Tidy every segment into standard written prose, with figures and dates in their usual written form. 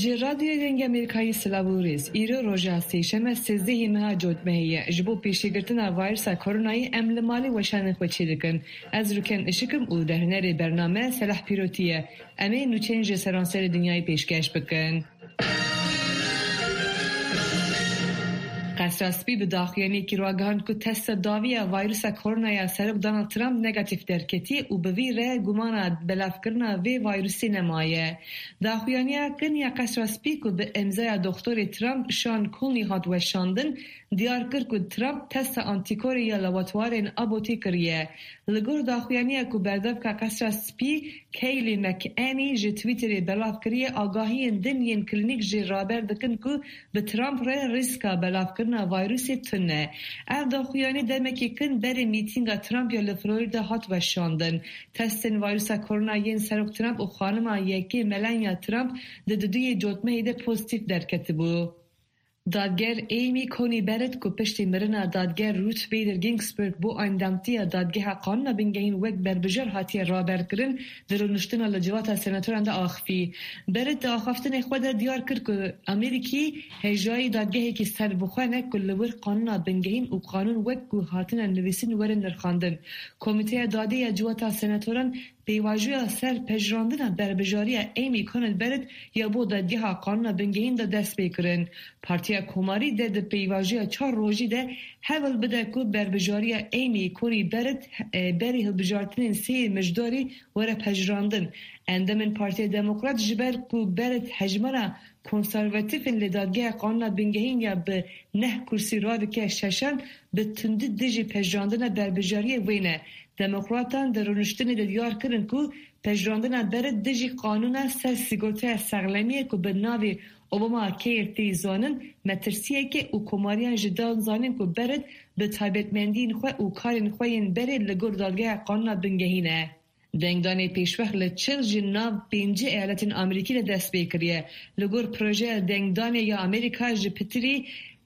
جرادی دنگ امریکایی سلاوریز ایرو روژا سیشم سیزده ماه جودمهیه جبو پیشگرتن ویروس کرونایی املمالی وشان خوچی دکن از رکن اشکم او دهنری برنامه سلاح پیروتیه امی نوچنج سرانسر دنیای پیشکش بکن. قصراسپی به داخیانی که راگهان که تست داوی ویروس کرونا سرک دونالد ترامپ نگاتیف درکتی و به وی ره گمانات بلاف کرنا وی ویروسی نمایه. داخیانی کنیا قصراسپی که به امضای دکتر ترامپ شان کلنی هات وشاندن دیار کرد که ترامپ تست آنتیکوری یا لابراتوار آبوتی کریه. لگور داخیانی که برداشت که قصراسپی کیلی مکانی جه توییتری بلاف کریه آگاهی دنیای کلینیک جه رابر دکن که به ترامپ ره ریسکا بلاف کرنا ویروسی تنه. داخیانی دمکی کن بر میتینگ ترامپ یا لفلوریدا هات وشاندن. تست ویروس کرونا ین سرک ترامپ و خانم یکی ملانیا ترامپ دوی جوتمه ده پوزیتیف درکت بو. دادگر ایمی کونی برد که پشتی مرنا دادگر روت بیدر گینگسبرگ بو اندامتی دادگه قانون بینگهین وک بربجر هاتی رابر کرن در نشتن لجوات سناتوران ده آخفی. برد آخفتن خود دیار کرد که امریکی هجای دادگهی که سر بخوانه کلور قانون بینگهین و قانون وک که هاتن نویسین ورن درخاندن. کمیته دادی جوات سناتوران پیواجوی سر پجراندن بربجاری ایمی کند برد یا بو دادگه قانون بینگهین ده دست بیکرن. پارتیا کوماری ده پیواجوی 4 روزی ده حول بده که بربجاری ایمی کونی برد بری هلبجارتن سی مجداری وره پجراندن. اندمن پارتیا دموکرات جبر که برد حجمنا کنسرواتیفن لدادگه قانون بینگهین یا به 9 کرسی را که ششن به تندی دیجی پجراندن بربجاری وینه. دموکراتان در رونشتن دیار کردن که پجراندن برد دیجی قانون سر سیگورته سغلمیه که به ناوی اوباما کیرتی زانن مترسیه که او کماریان جدال زانن که برد به تایبتمندین خواه و کارین خواهین برد لگور دادگه قانون بینگهینه. دنگدانی پیشوخت لچل جناب 5 ایالت امریکی لدست بیکریه. لگور پروژه دنگدانی یا امریکا جپتری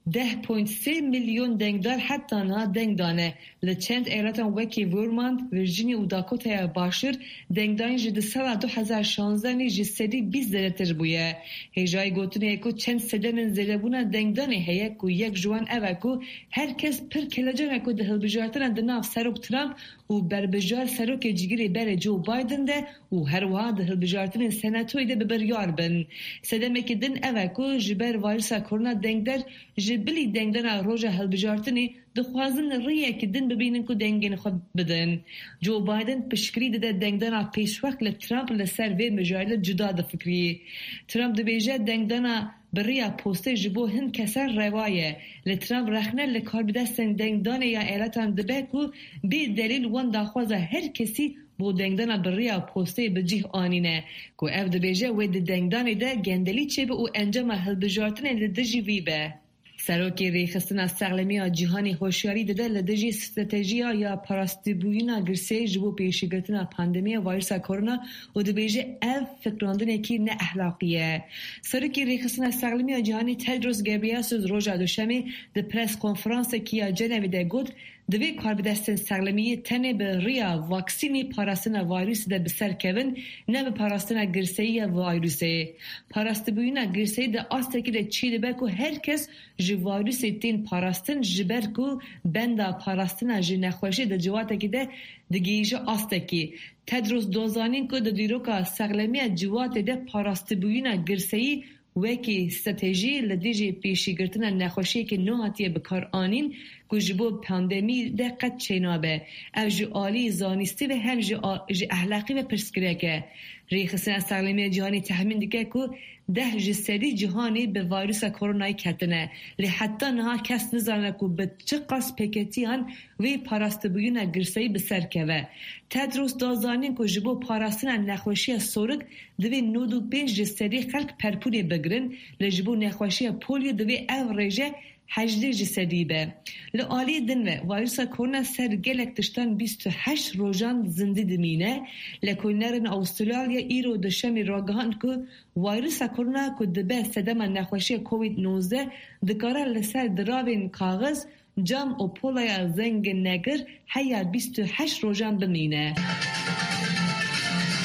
10.3 میلیون دنگدار حتی نه دنگدانه لچند ایالتان وکی ورماند، ویرجینیا و داکوتا باشور دنگدانی جد سال 2016 نیج سدی 20 درجه بوده. هجای گوتنی که چند سدن زلبونا دنگدانی هیا که یک جوان اوه که هر کس پر کلاجان که دهل بجارتن دناف سروک ترامپ و بربجار سروک جگیری بر جو بایدن ده و هر وها دهل بجارتن سناتوی ده ببریار بن. سدمه که دن اوه که جبر ویروس کرونا دنگدار بلی دنگدن روزه هلبجارتنی دخوازن ریه که دن ببینن که دنگین خود بدن. جو بایدن پشکری ده دنگدن پیشوقت لترامپ لسر وی مجایل جدا ده فکری. ترامپ ده بیجه دنگدن بریا پوسته جبو هند کسر روایه. لترامپ رخنه لکار بدستن دنگدان یا ایلتان دبه که بی دلیل وان داخوازه هر کسی بو دنگدان بریا پوسته بجیه آنینه که اف ده بیجه وی ده دنگدان ده گندلی چه به او انجام هلبجارتن لدجی وی به. سروکی ریخستن سغلمی جهانی هوشیاری داده لدجی استراتژی یا پاراستیبوینا گرسه جبو پیشگیری پاندمی ویروس کرونا و دبیجه اف فکراندن کی نه اخلاقیه. سروکی ریخستن سغلمی جهانی تدروس گبریاسوس روزا دوشنبه د پرس کنفرانس کی جنوی ده گفت دوی کار بدستن سغلمی تنه به ریا واکسینی پاراستن ویروس ده بسر کون نه به پاراستن گرسه ویروسه. پاراستیبوینا گرسه ده آستکی ده چیده بکو هر کس ویروس تین پاراستن جبر کو بندا پاراستن جی نخوشی ده جواته که ده دگیجه آستکی. تدروس دوزانین که ده دیروکا سغلمی جواته ده پاراستیبوینا گرسهی وکی استراتژی لدیجی پیشگیری نخوشی که نوعاتی بکار آنین که جبو پاندمی دقت چینابه اوج عالی زانستی و هم جی اخلاقی و پرسکریه که ریخستن سغلمی جهانی تحمین دیگه که 10 جسدی جهانی به ویروس کرونای کتنه لی حتی نها کس نزانه که به چه قصد پیکتی هن وی پاراستبویون گرسهی بسر که و تدروس دازانین که جبو پاراستن نخوشی سورک دوی 95 جسدی خلق پرپوری بگرن لی جبو نخوشی پولیو دوی او ریجه 18 جسدی به. لعالی دنوه ویروس کرونا سر گلک تشتن 28 روزان زنده دمینه لکنرن استرالیا ایرو دشمی راگهان که ویروس کرونا که دبه سدم نخوشی کووید 19 دکاره لسر دراوین کاغذ جام و پولای زنگ نگر هیا 28 روزان بمینه.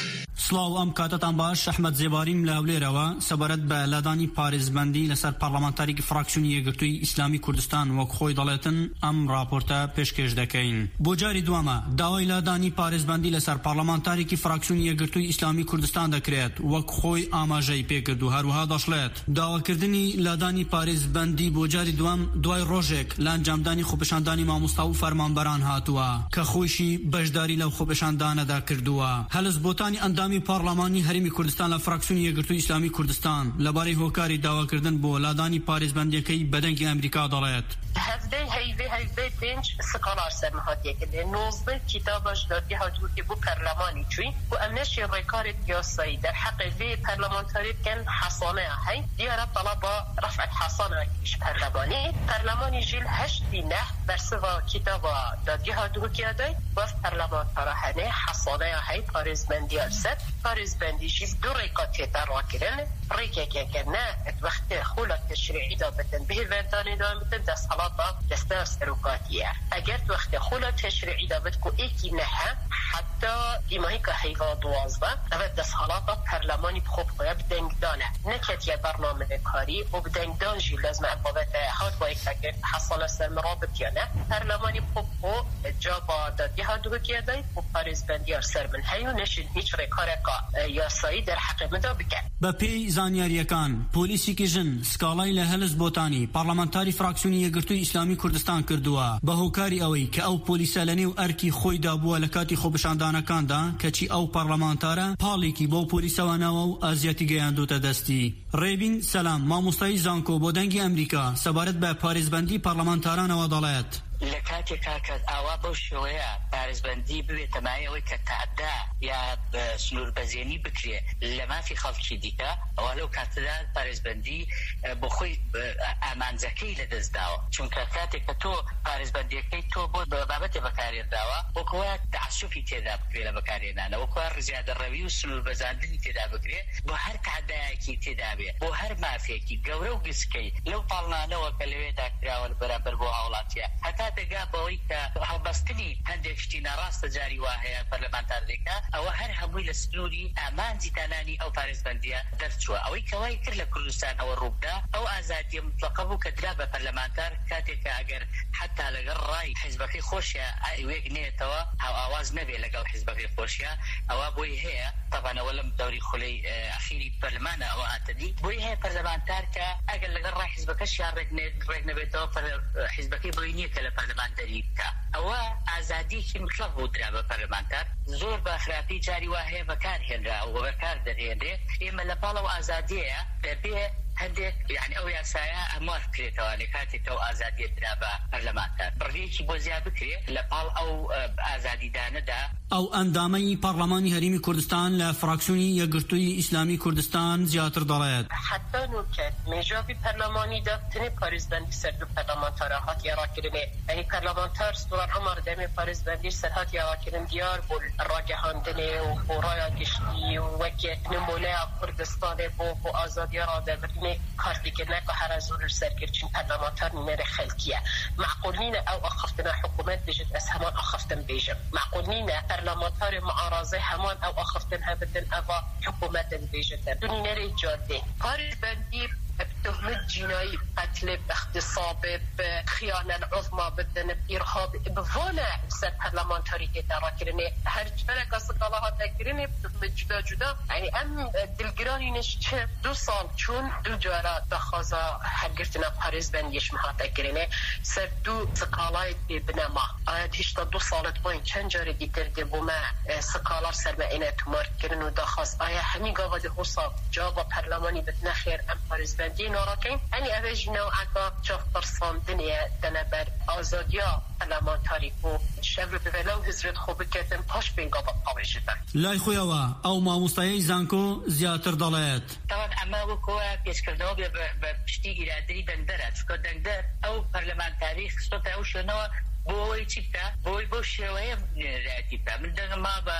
سلااو ام کاتتان باش احمد زیباریم لهولێرەوە سەبارەت بە لادانی پارێزبەندی لەسەر پەرلەمانتاریکی فراکسیۆنی یەکگرتووی ئیسلامی کوردستان وەک خۆی دەڵێتن ئەم راپۆرتە پێشکەش دەکەین. بۆ جاری دووەمە داوای لادانی پارێزبەندی لەسەر پەرلەمانتاریکی فراکسیۆنی یەکگرتووی ئیسلامی کوردستان دەکرێت وەک خۆی ئاماژەی پێکرد و هەروەها دەشڵێت داواکردنی لادانی پارێزبەندی بۆ جاری دووەم دوای ڕۆژێک لە ئەنجامدانی خۆپیشاندانی مامۆستا و فەرمانبەران هاتووە کە خۆیشی بەشداری لەو خۆپیشاندانەدا کردووە. هەلسبۆتانی ئەندامی پارلەمانی هەرێمی کوردستان لە فراکسیۆنی یەکگرتووی ئیسلامی کوردستان لەبارەی هۆکاری داواکردن بۆ لادانی پارێزبەندیەکەی بەدەنگی ئەمریکا دەڵێت. هەفتەی هەیڤێ پێنج سکاڵار سەرمەهاتیەکردن 19 کتابش دادی هاتووکی بۆ پەرلەمانی چووی و ئەمنەشی ڕێکارێک یاسایی در حق وێ پەرلەمانتاری بکەن حەسانەیە هەی دیارە طەلەبە رفع حەسانەکیش پەرلەمانی ژیل هەشتی نەح بەرسەوە کتابە دادی هاتووکی ئەدەی باش پەرلەمانتارە هەنێ حەسانەیە هەی پارێزبەندیە سەر پارێزبەندی ژیل دوو ڕێکا تێدا ڕاکردن ڕێکێکێکە نە وەختێ خۆلە تەشریعیدا بتن بهێڤەردانیدا بتن دەسەڵاتە دەستە سەرۆکاتیە ئەگەر وەختێ خۆلە تەشریعیدا بت کو ئێکی نەهە حتا دیماهیکە هەیڤا دوازدە ئەوە دەسەڵاتە پەرلەمانی بخۆ بخۆیە بدەنگدانە نەکەتیە بەرنامەکاری و بدەنگدان ژی لەزمە ئەبابەتە هات وایە ئەگەر حەسانە سەرمەڕا بتیانە پەرلەمانی بخۆ بخۆ جابا دادی هاتووکێدەی و پارێزبەندیار سەر من هەیە و نەشین هیچ ڕێکارێکە یاسایی دەرحەقمەدا بکەن. بەپێی زانیاریەکان پۆلیسێکی ژن سکاڵای لە هەلسبۆتانی پەرلەمانتاری فراکسیۆنی یەکگرتووی ئیسلامی کوردستان کردووە بە هۆکاری ئەوەی کە ئەو پۆلیسە لە نێو ئەرکی خۆیدا بووە لە کاتی خۆپیشاندانەکاندا کەچی ئەو پەرلەمانتارە پاڵێکی بۆ پۆلیسەوانەوە و ئازیەتی گەیاندوتە دەستی. ڕێبین سەلام مامۆستای زانکۆ بۆ دەنگی ئەمریکا سەبارەت بە پارێزبەندی پەرلەمانتارانەوە دەڵێت. لە کاتێکا کە ئاوا بەو شێوەیە پارێزبەندی ببێتە مایەوەی کە تەعەدا یا سنووربەزێنی بکرێ لە مافی خەڵکی دیکە ئەوە لەو کاتەدا پارێزبەندی بۆ خۆی ئامانجەکەی لەدەستداوە چونکە کاتێک کە تۆ پارێزبەندیەکەی تۆ بۆ بابەتێ بەکارێنراوە وەکوە تعسوفی تێدا بکرێ لە بەکارێنانە وەکوە ڕزیادەڕەوی و سنووربەزاندنی تێدا بکرێ بۆ هەر تەعەدایەکی تێدا بێ بۆ هەر مافێکی گەورە و گسکەی لەو پاڵنانەوە کە لەوێدا کراون بەرامبەر بۆ هاوڵاتیە هەتا دەگا بەوەی کە هەڵبەستنی هەندێک شتی ناڕاستە جاری وا هەیە پەرلەمانتار دێکا ئەوە هەر هەمووی لە سنووری ئامانجی دانانی ئەو پارێزبەندیە دەرچووە ئەوەی کەوای کرد لە کوردستان ئەوە ڕووبدا ئەو ئازادیە مطلقە بوو کە درا بە پەرلەمانتار کاتێککە ئەگەر حتا لەگەڵ ڕای حیزبەکەی خۆشیە وێک نێتەوە هاو ئاواز نەبێ لەگەڵ حیزبەکەی خۆشیە ئەوە بۆی هەیە تەبانەوە لەم دەوری خولەی ئەخیری پەرلەمانە ئەوە هاتەدی بۆی هەیە پەرلەمانتار کە ئەگەر لەگەڵ ڕای حیزبەکەشیان ڕێک نەبێتەوە حیزبەکەی بۆی نییە کە لە پەرلەمانتەری بکە ئەوە ئازادیەکی مطلق بوو درا بە پەرلەمانتار زۆر بە خراپی جاری وا هەیە بەکارهێنرا و بەکار دەهێنرێ ئێمە لە پاڵەوە ئازادیەیە دەبێ هەندێک یعنی ئەو یاسایە ئەمار بکرێتەوە لە کاتێک ئەو ئازادیە درا بە پەرلەمانتار بڕێکی بۆ زیاد بکرێ لە پاڵ ئەو ئازادیدانەدا. ئەو ئەندامەی پەرلەمانی هەرێمی کوردستان لە فراکسیۆنی یەکگرتووی ئیسلامی کوردستان زیاتر دەڵێت حتا نوکەت مێژاوی پەرلەمانیدا تنێ پارێزبەندی سەر دوو پەرلەمانتارە هاتی ڕاکردنێ ئەنی پەرلەمانتار سوڕان عەمەر دەمێ پارێزبەندی سەر هاتی ڕاکردن دیار بۆ ڕاگەهاندنێ و بۆ ڕایا گشتی و وەکێک نمونەیە کوردستانێ بۆ ئازادیە ڕادەبردنێ کارتێکردنەکە هەرە زۆر سەرکردچین پەرلەمانتار نمێرە خەلکیە معقول نینە ئەو ئەخفتنە حکوومەت بێژێت ئەس هەمان ئەخفتن بێژم معقول نینە پەرلەمانتاری معارەزە هەمان ئەو ئەخفتن هەبتن ئەوە حکوومەتن بێژێتە دونی نەرێ جادێ پارێزبەندی بتهمة جنائي قتل باغتصاب بخيانة العظمى بدن بإرهاب بفونا سر برلمانتاري كتارا كرني هر جفلك أصدقالها تكرني بتهمة جدا يعني أم دلقراني نشت 2 سال چون 2 جارة دخازا حقرتنا باريزبان يشمها تكرني سر 2 سقالات بنما هشتا 2 سالت بوين چند جارة ديتر دي بوما سقالار سرمائنة تمار كرنو دخاز آيا همي قاوة دي حصاب جابا برلماني بتنخير أم باريزبان دي نوراكين أني أبيج نوعك شوف برصان دنيا دنبر آزاديا پەرلەمانتاری بۆ شەڤ ببێنە و هزرێت خۆ بکەتن پاش بێنگا بەقاوێژتن لای خۆیەوە ئەو مامۆستایەی زانکۆ زیاتر دەڵێت تاوان ئەمە وەکوە پێشکردنەوە بە پشتی ئیرادەی دەنگدەرە چونکە دەنگدەر ئەو پەرلەمانتاری خستۆتە ئەو شوێنەوە بۆی چی بکە بۆی بۆ شێوەیە نێرەتی بکە من دەنگما بۆ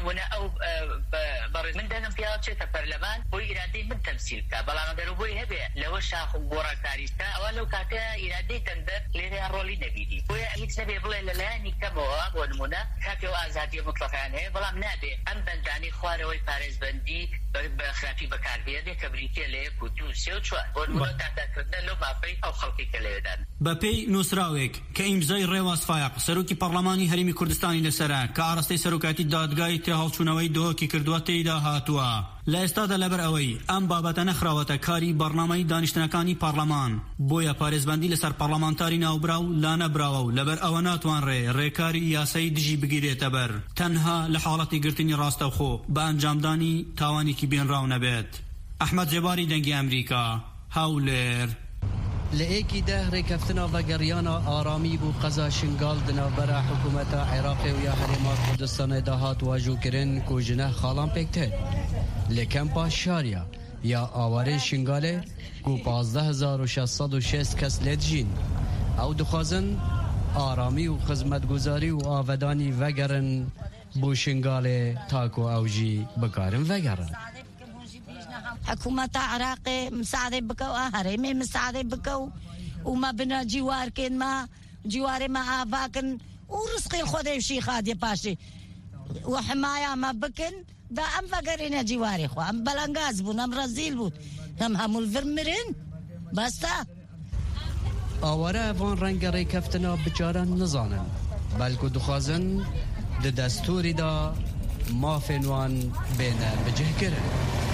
ونمونه أو برز من دهنم فيها شيء برلمان وإرادي من تمثيل كبلا ندرو بوي هبه لو شاخ ورا تاريخه أو لو كاتا إرادي تندر ليه الرولي نبيدي وهيك نبي بلا لا نكمل ونمونه كاتو آزادي مطلقة يعني بلا منادي أم بنداني خواره ويبارز بندي بخلافي بكاربيه ده كبريتي له كتو سيوتشوا ونمونه تعتقد لو ما في أو خلقي كليدان بپی نوسراویک که امضای رواز فایق سروکی پارلمانی هریمی کردستانی لسره که عرصه سروکاتی دادگاهی تهالچونوی دوکی کردواتی دا هاتوا لستاد لبر اوی ام بابت نخراوت کاری برنامه دانشتنکانی پارلمان بویا پارێزبەندی لەسەر پارلەمانتاری ناوبراو لا نەبراوە و لەبەر ئەوە ناتوانرێ ڕێکاری یاسایی دژی بگیرێتە بەر تەنها لە حاڵەتی گرتنی ڕاستەوخۆ بە ئەنجامدانی تاوانێکی بێنراو نەبێت. ئەحمەد جێباری دەنگی ئەمریکا هەولێر. لئیکی ده ریکفتنا و گریانا آرامی بو قضا شنگال دنابرا حکومت عراق و یا حرمات کردستان دهات واجو کرن کو جنه خالان پکته لیکن پاش شاریا یا آواره شنگاله کو 15606 کس لدجین او دخوازن آرامی و خدمتگزاری و آودانی وگرن بو شنگاله تاکو اوجی بکارن وگرن. حكومة عراق مساعدة بكو هرمي مساعدة بكو وما بنا جوار كن ما جوار ما آفاكن ورزقي الخدي وشي خادي باشي وحماية ما بكن دا أم فقرين جواري خو أم بلنغاز بون أم رزيل بون هم الفرمرين بستا آواره وان رنگ ریکفتنا بچارن نزانن بلکو دخوازن ده دستوری دا ما فنوان بینه بجه کرن.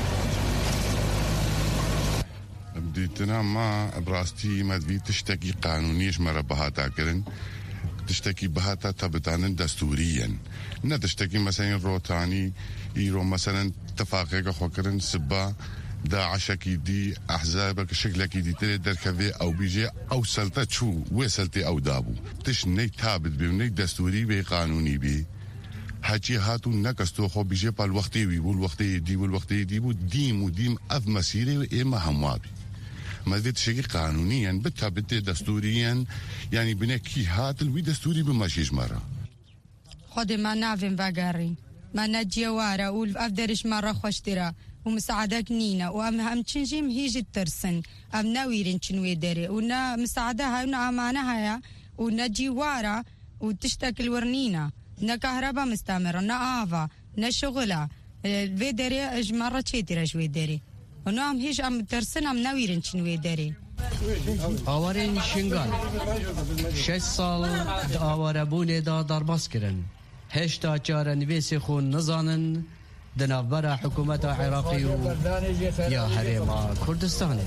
دیتنا ما براستی مدوی تشتکی قانونیش مرا بهاتا کرن تشتکی بهاتا تبتانن دستوريا نه تشتکی مثلا روتاني يرو مثلا اتفاقية خو کرن سبا داعش کی دی احزاب شکل کی دی تل درکوی او بیجه او سلطه چو و سلطه او دابو تش نه ثابت بی نه دستوری بی قانونی بی هاچی هاتو نکستو خو بیجه پال وقتی وی بول وقتی دی بو دیم اف مسیره و اما هموابی ما ذي شيء قانونيا بتثبت دستوريا يعني بنكي هات الوي دستوري بماشيش مرة خد ما نافن باقاري ما نجيوارا وافدرش مرة خوشترا ومساعدك نينا وهم تشنجيم هيجي الترسن ام ناويرين تشنوي داري ونا مساعدة هاي ونا امانة هاي ونجيوارا وتشتك الورنينا نا كهرباء مستمرة نا آفا نا شغلة في داري اجمرة تشيترا شوي داري ونام هیچ ام ترسن ام نویرن چنوی داری. آوارین شنگال 6 سال آواره بونه دا درباس کرن. هشتا چار نویسی خون نزانن دنابرا حکومت عراقی و یا حرم کردستان.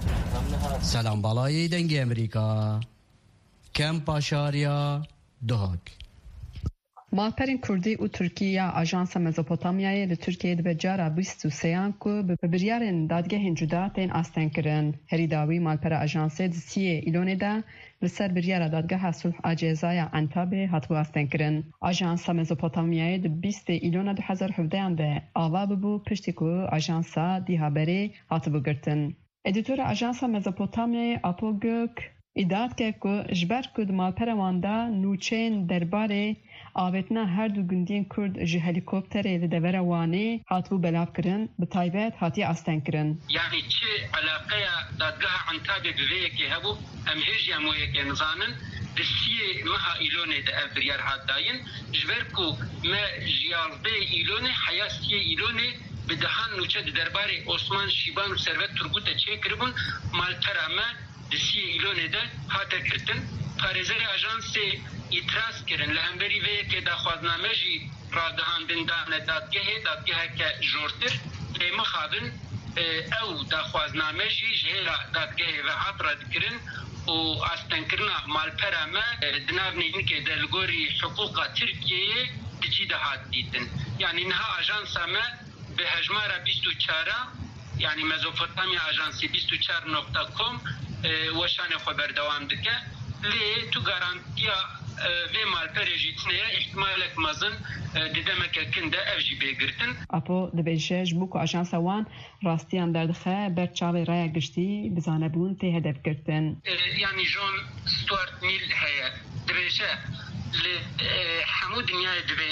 سلام بالای دنگ امریکا. کم پاشاریا دهاک. مالپرین کردی و ترکیه آژانس مزوپوتامیای ل ترکیه د بجارا 23 کو به بریارن دادگاه جداتین آستن کرن هری داوی مالپر آژانس دسیه ایلوندا لسر بریارا دادگاه صلح اجزای انتابه هاتو آستن کرن آژانس مزوپوتامیای د 20 ایلونا 2017 ده آوا بو پشتیکو آژانس دی هابری هاتو بگرتن ادیتور آژانس مزوپوتامیای اپوگوک ایداد که جبر کد مالپر واندا نوچین درباره آوتنا هر دو گندین کرد جه هلیکوپتری لدور وانه هاتبو بلاف کرن بتایبت هاتی آستن کرن یعنی چه علاقه دادگاه عنتابه بویه که هبو هم هیجی همویه که نزانن دستیه مها ایلونه ده افبریار هات داین جبر کو ما جیالده ایلونه حیاستیه ایلونه به دهان نوچه درباره عثمان شیبان و ثروت تربوت چه کربون مالپره ما دستیه ایلونه ده هات کرتن پارێزەری ئاژانسێ ئیتراز کردن لە هەمبەری وەیە کە داخوازنامەژی ڕادەهاندندانە دادگەهێکە ژۆرتر لێ مەخابن ئەو داخوازنامەژی ژێرا دادگەهێڤە هات ڕەتکردن و ئاستەنکردنا مالپەرەمە دناونینکێ دەلگۆری حقوقا تورکیەیە دجی دەهات دیتن یعنی نها ئاژانسەمە بە هەژمارە 24 یعنی مەزۆپۆتامیا ئاژانسی 24.com وەشانێ خۆ بەردەوام دکە لێ تو گارانتیا وی مالپەرێژی تنەیە احتمالێک مەزن ددەمەکە کندە ئەڤژی بێگرتن ئەپۆ دەبێژە ji بۆ ku ئاژانسە wan rastiyan derdixe ber çavê raya giştî bizanebûn tê hedefgirtin yani jon Stuart Mill heye dibêje li hemû dinyayê dibê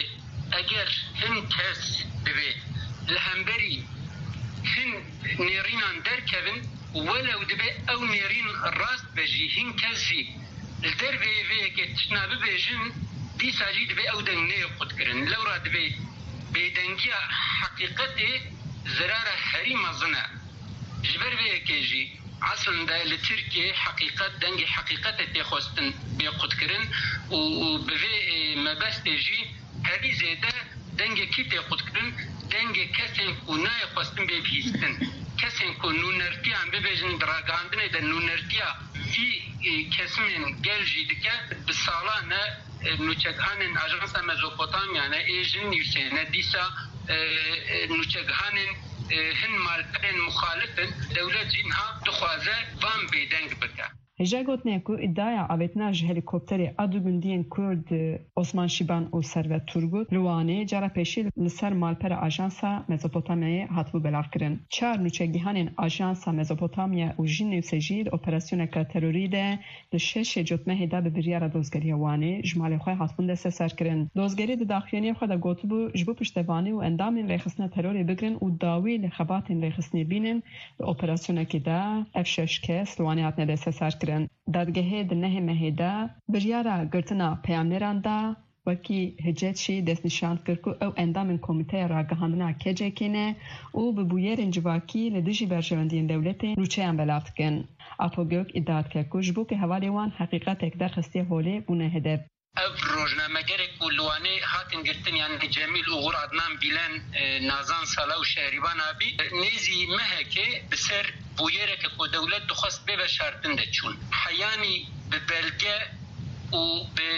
اگر هن کس دبی لهمبری هن نيرين در كevin ولو دبي او نيرين راست بجي هن كزي الدربي فيك تشناب بيجن دي ساجي دبي او دنگني قد كرن لو را دبي بيدنگي حقيقتي زرارة هري مزنا جبر فيك جي اصلا دا لتركيا حقيقت دنگي حقيقت تخوستن بيقد كرن وبفي مبست جي هذه زيادة دنگي كي تقد كرن دنگي كسن كوناي خوستن بيبهيستن كسن كون نونرتي عم ببجن دراغاندن دا نونرتيا في كسمين جلجي دكا بالصالانة نوچگهانن اجانسا مزوپوتاميانا ايجن يسينا ديسا نوچگهانن هن مالپرين مخالفن دولت جنها دخوازه وان بيدنگ بكا هجا گوتنه کو ادعای آوتناج هلیکوپتری ادوگندین کرد عثمان شیبان و ثروت تورگوت روانه جرا پیشی لسر مالپر آژانسا مزوپوتامیای هاتبو بلاف کرن. 4 نوچگیهان آژانسا مزوپوتامیا و جن نوسجید اپراسیون تروری ده 6 جوتمه دا به بریار دوزگری وانه جمال خو هاتبون دست سر کرن. دوزگری د داخلینی خو د گوتبو جبو پشتوانی و اندام رخصنه تروری بگرن و داوی لخبات رخصنی بینن اپراسیون کی دا F6 کس روانه هات دست سر دادگاه دنه مهدا بریارا گرتنا پیامران دا وکی هجتشی دست نشان کرکو او اندام کمیته راگهاندنا کجکینه او به بویر جواکی لدجی برجواندین دولت روچه هم بلافت کن. اپوگوک ادعاد که کجبو که حوالی وان حقیقت اکده خستی حوله بونه هدب. اف روزنامه‌گر کلوانه هاتن گرتن یعنی جمیل اوغور عدنان بیلن نازان سالا و شهریبان آبی نیزی مهکه بسر بویره که کو دولت دخواست به شرطن ده چون حیانی به بلگه و به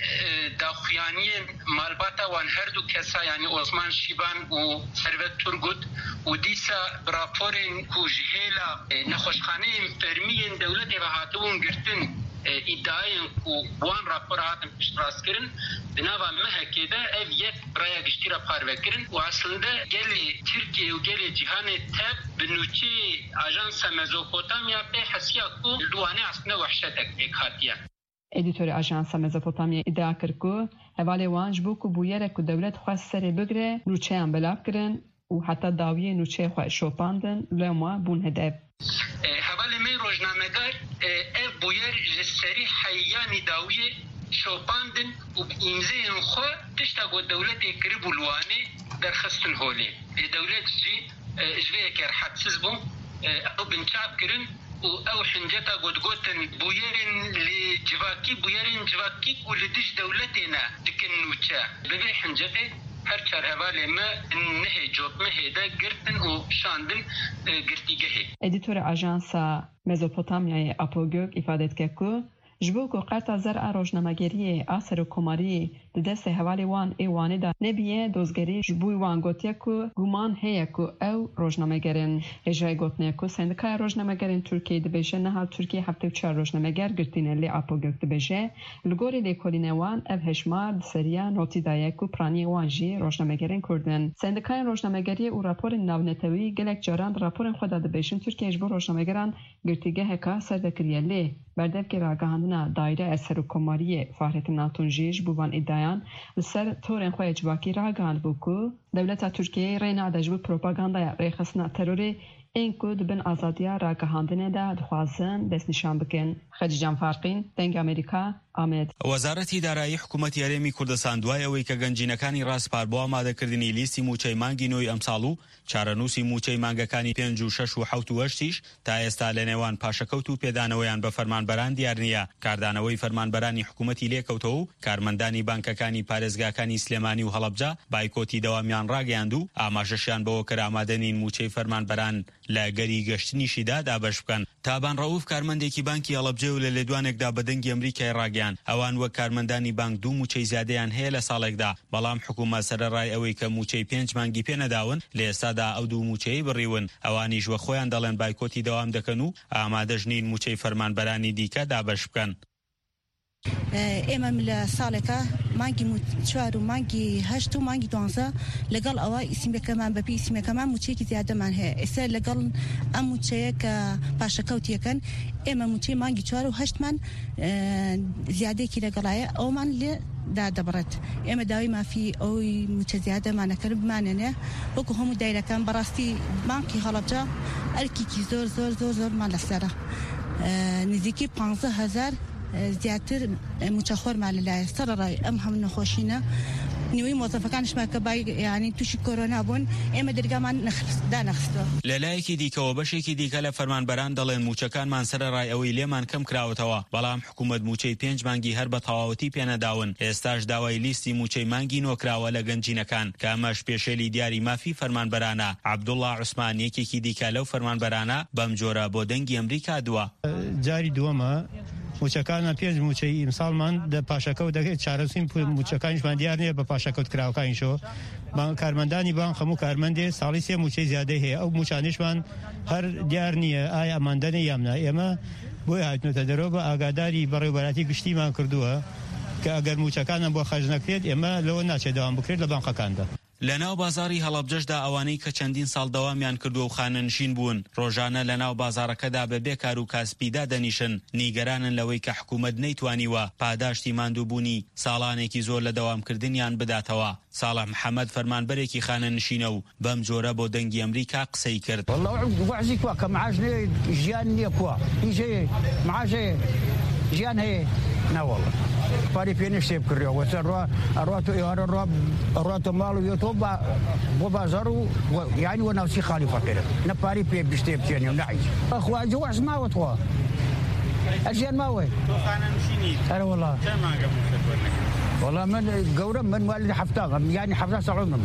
داخویانی مالباتا وان هر دو کسا یعنی عثمان شیبان و ثروت تورگوت و دیسا براپورین کو جهیلا نخوشخانه فرمین دولت و هاتون گرتن ادعاین کو وان راپور هاتن پشتراس کرن بنابا مهکه ده اف یک برای گشتی را پارو کرن و اصلا گلی ترکیه و گلی جهان تب بنوچه آژانس مزوپوتامیا به حسیا کو دوانه اصلا وحشتک ایک هاتیه. ادیتور آژانس مزوپوتامیا ادعا کرد که حوالی وان جبو که بویره که دولت خواست سری بگره نوچه هم بلاف کرن و حتی داویه نوچه خواه شوپاندن لما بون هدف. حوالی می روزنامه‌گر اف بویر جسری حیانی داویه شوپاندن و امزه خو تشتا گو دولت اکری بلوانه در خستن هولی دولت جی جوه اکر حدسز بوم او بنچاب کرن و او حنجتا گوتن بویرن جواکی و لدش دولتینا دکن نوچه ببه حنجتا هر چار حوالی ما نه جوب مهده گرتن و شاندن گرتیگهی. ادیتور آژانسا مزوپوتامیای اپوگوک افادت که جبو کو قرطا زرع روزنامه‌گری اثر و کماری د دست حوالی وان ایوانی دا نبیه دوزگری جبوی وان گوتیا کو گمان هیا کو او روزنامه‌گرن اجرای گوتنیا کو سندکای روزنامه‌گرن ترکیه د بشه نه ترکیه 74 روزنامه‌گر گرتین لی اپوگوک د بشه لګوري د کولینوان اف هشمار سریا نوتی دایا کو پرانی وانجی روزنامه‌گرن کردن سندکای روزنامه‌گری او راپور ناونتوی گلک جاران راپور خود د بشه ترکیه جبو روزنامه‌گران گرتیگه هکا سردکریه لی بردف که راگهاندنا دایره اثر و کماری فهرت ناتونجیش بوان ادعایان لسر تورن خواه جواکی راگهاند بوکو دولت ترکیه رینا دجبو پروپاگاندای ریخصنا تروری این که دبن آزادیا راگهاندنه دا دخوازن دست نشان بکن. خدیجان فارقین دنگ امریکا آمد. وزارتی دارایی حکومت یاریمی کردستان دوای اوی که گنجینکانی راسپاربو آماده کردنی لیستی موچه مانگی نوی امسالو چارنوسی موچه مانگکانی 5 و 6 و 7 و 8 تا ئێستا لە نێوان پاشەکەوت و پێدانەوەیان بە فەرمانبەران دیار نییە. کاردانەوەی فەرمانبەرانی حکوومەتی لێکەوتەوە و کارمەندانی بانکەکانی پارێزگاکانی سلێمانی و هەڵەبجا بایکۆتی دەوامیان ڕاگەیاند و ئاماژەشیان بەوە کە ئامادەنین موچەی فەرمانبەران لە گەری گەشتنیشیدا دابەش بکەن. تابان ڕەوف کارمەندێکی بانکی هەڵەبجێ و لە لێدوانێکدا بە دەنگی ئەمریکای ڕاگەیان ئەوان وەک کارمەندانی بانک 2 موچەی زیادەیان هەیە لە ساڵێکدا بەڵام حکوومەت سەرەڕای ئەوەی کە موچەی 5 مانگی پێ نەداون لە ئێستادا ئەو 2 موچەی بڕیون ئەوانیش وە خۆیان دەڵێن بایکۆتی دەوام دەکەن و ئامادەژنین موچەی فەرمانبەرانی دیکە دابەش بکەن. ئێمە لە ساڵێکە مانگی 4 و مانگی 8 و مانگی 12 لەگەڵ ئەوە ئیسیمەکەمان بەپی ئیسیمەکەمان موچەیەکی زیادەمان هەیە. ئێستا لەگەڵ ئەم موچەیە کە پاشەکەوتیەکەن ئێمە موچەی مانگی 4 و 8مان زیادێکی لەگەڵایە ئەومان لێ دا دبرت اما داوي ما في او متزياده ما نكرب ما ننه وكو هم دايره كان براستي بانكي هلبجا الكي زور زور زور زور ما لسره نزيكي 15000 زياتر متخور مع الله سرر امهم نخوشينا نوی موظفەکانش ماکە بای یعنی تووشی کۆرۆنا بوون ئێمە دەرگامان دانەخستەوە. لەلایەکی دیکەوە بەشێکی دیکە لە فەرمانبەران دەڵێن موچەکانمان سەرەڕای ئەوەی لێمان کەم کراوەتەوە، بەڵام حکوومەت موچەی 5 مانگی هەر بە تەواوەتی پێنەداون. ئێستاش داوای لیستی موچەی مانگی نۆکراوە لە گەنجینەکان کە ئەمەش پێشێلی دیاری مافی فەرمانبەرانە. عەبدوڵڵا عوسمان یەکێکی دیکە لەو فەرمانبەرانە بەم جۆرە بۆ دەنگی ئەمریکا دووە. جاری دووەمە موچەکانە 5 موچەی ئیمساڵمان دە پاشەکەوت دەکەێت چارەسیم موچەکانیشمان دیار نییە بە پاشەکەوت کراوەکانیشەوە. کارمەندانی بانک هەموو کارمەندێ ساڵی 3 موچەی زیادە هەیە، ئەو موچانیشمان هەر دیار نییە ئایا ئەماندەنە یامنا. ئێمە بۆی هاتنۆتە دەرەوە بە ئاگاداری بەڕێوەبەراتی گشتیمان کردووە کە ئەگەر موچەکانم بۆ خەرج نەکرێت ئێمە لەوە ناچێت دەوام بکرێت لە بانقەکاندا. لەناو بازاری هەڵەبجەشدا ئەوانەی کە چەندین ساڵ دەوامیان کردووە و خانەنشین بوون ڕۆژانە لەناو بازارەکەدا بەبێ کار و کاسبیدا دەنیشن، نیگەرانن لەوەی کە حکوومەت نەیتوانیوە پاداشتی ماندووبوونی ساڵانێکی زۆر لە دەوامکردنیان بداتەوە. ساڵح محەممەد فەرمانبەرێکی خانەنشینە و بەم جۆرە بۆ دەنگی ئەمریکا قسەی کرد. وەعزی کووە کە معاش ژیان نییە کووە هیچ معاش ژیان هەیە ناوەڵە پاری پێ شتێ بکڕیەوە ئەڕات و ئێوارە ڕاتە ماڵ و یۆتۆ بۆ بازار و یانی وە ناوچی خاڵی فەقیرە نەپاری پێ بشتێ بچێنێ و نعیش ئەخواجە وەعز ماوەتەوە ئەژیان ماوەی ئەرە وەڵا وەڵا من گەورە من مالی هەفتاغم یانی هەفتا ساڵ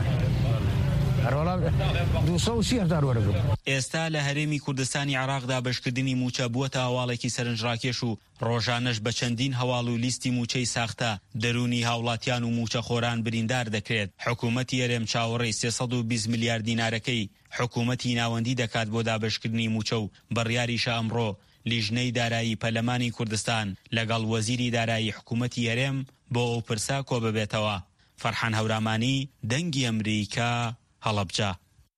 ئێستا لە هەرێمی کوردستانی عێراقدا بەشکردنی موچە بووەتە هەواڵێکی سەرنجڕاکێش و ڕۆژانەش بە چەندین هەواڵ و لیستی موچەی ساختە دەرونی هاوڵاتیان و موچەخۆران بریندار دەکرێت. حکوومەتی هەرێم چاوەڕێی 320 میلیارد دینارەکەی حکوومەتی ناوەندی دەکات بۆ دابەشکردنی موچە و بڕیاریشە ئەمڕۆ لیژنەی دارایی پەرلەمانی کوردستان لەگەڵ وەزیری دارایی حکوومەتی هەرێم بۆ ئەو پرسا کۆ ببێتەوە. فەرحان هەورامانی دەنگی ئەمریکا هەڵەبجە.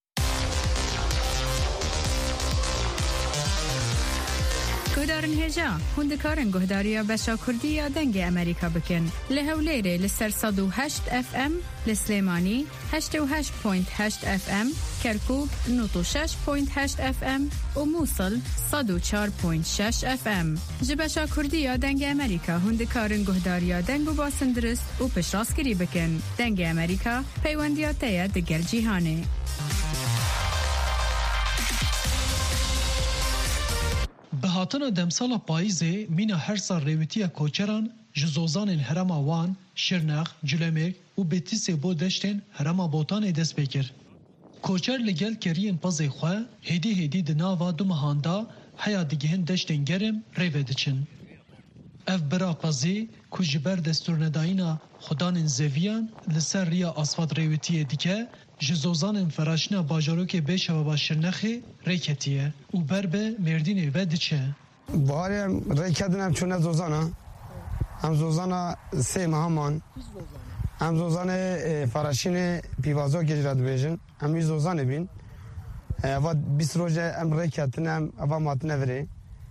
گهدارن هێژا هوندکارن گهداریە بەشا کوردیە دەنگی ئەمریکا بکەن لە هەولێرێ لەسەر 108 FM لە سلێمانی 88.8 FM کەرکووک 96.8 FM و مووسڵ 104.6 FM ji بەشا کوردیە دەنگی ئەمریکا هوندکارن گهداریە دەنگ و باسن درست و پشتڕاستگیری بکەن. دەنگی ئەمریکا پەیوەندیاتەیە دەگەر جیهانێ. بهاتنا دمسالا پاییزê mîna her sal rêwîtiya koçeran ji zozanên herêma Wan, Şirnex, Cilemek û Betîsê bo deştên herêma Botanê dest pê kir. Koçer li gel keriyên pazê xwe hêdî di nava du mehan da heya digihin deştên germ rêvê diçin. Ev bira pazê ku ji ber destûrnedayîna xudanên zeviyan li ser rêya asfalt rêwîtiyê dike ji zozanên feraşina bajarokê Bêşeva Şirnexê rêketiye û ber be Mêrdînê ve diçe. Buharê em rêkedin em çûne zozana. Em zozana sê mehaman. Em zozanê feraşînê pîvazokê jî re dibêjin. Em wî zozanê bîn. Eva 20 roje em rêketin em eva matine virê.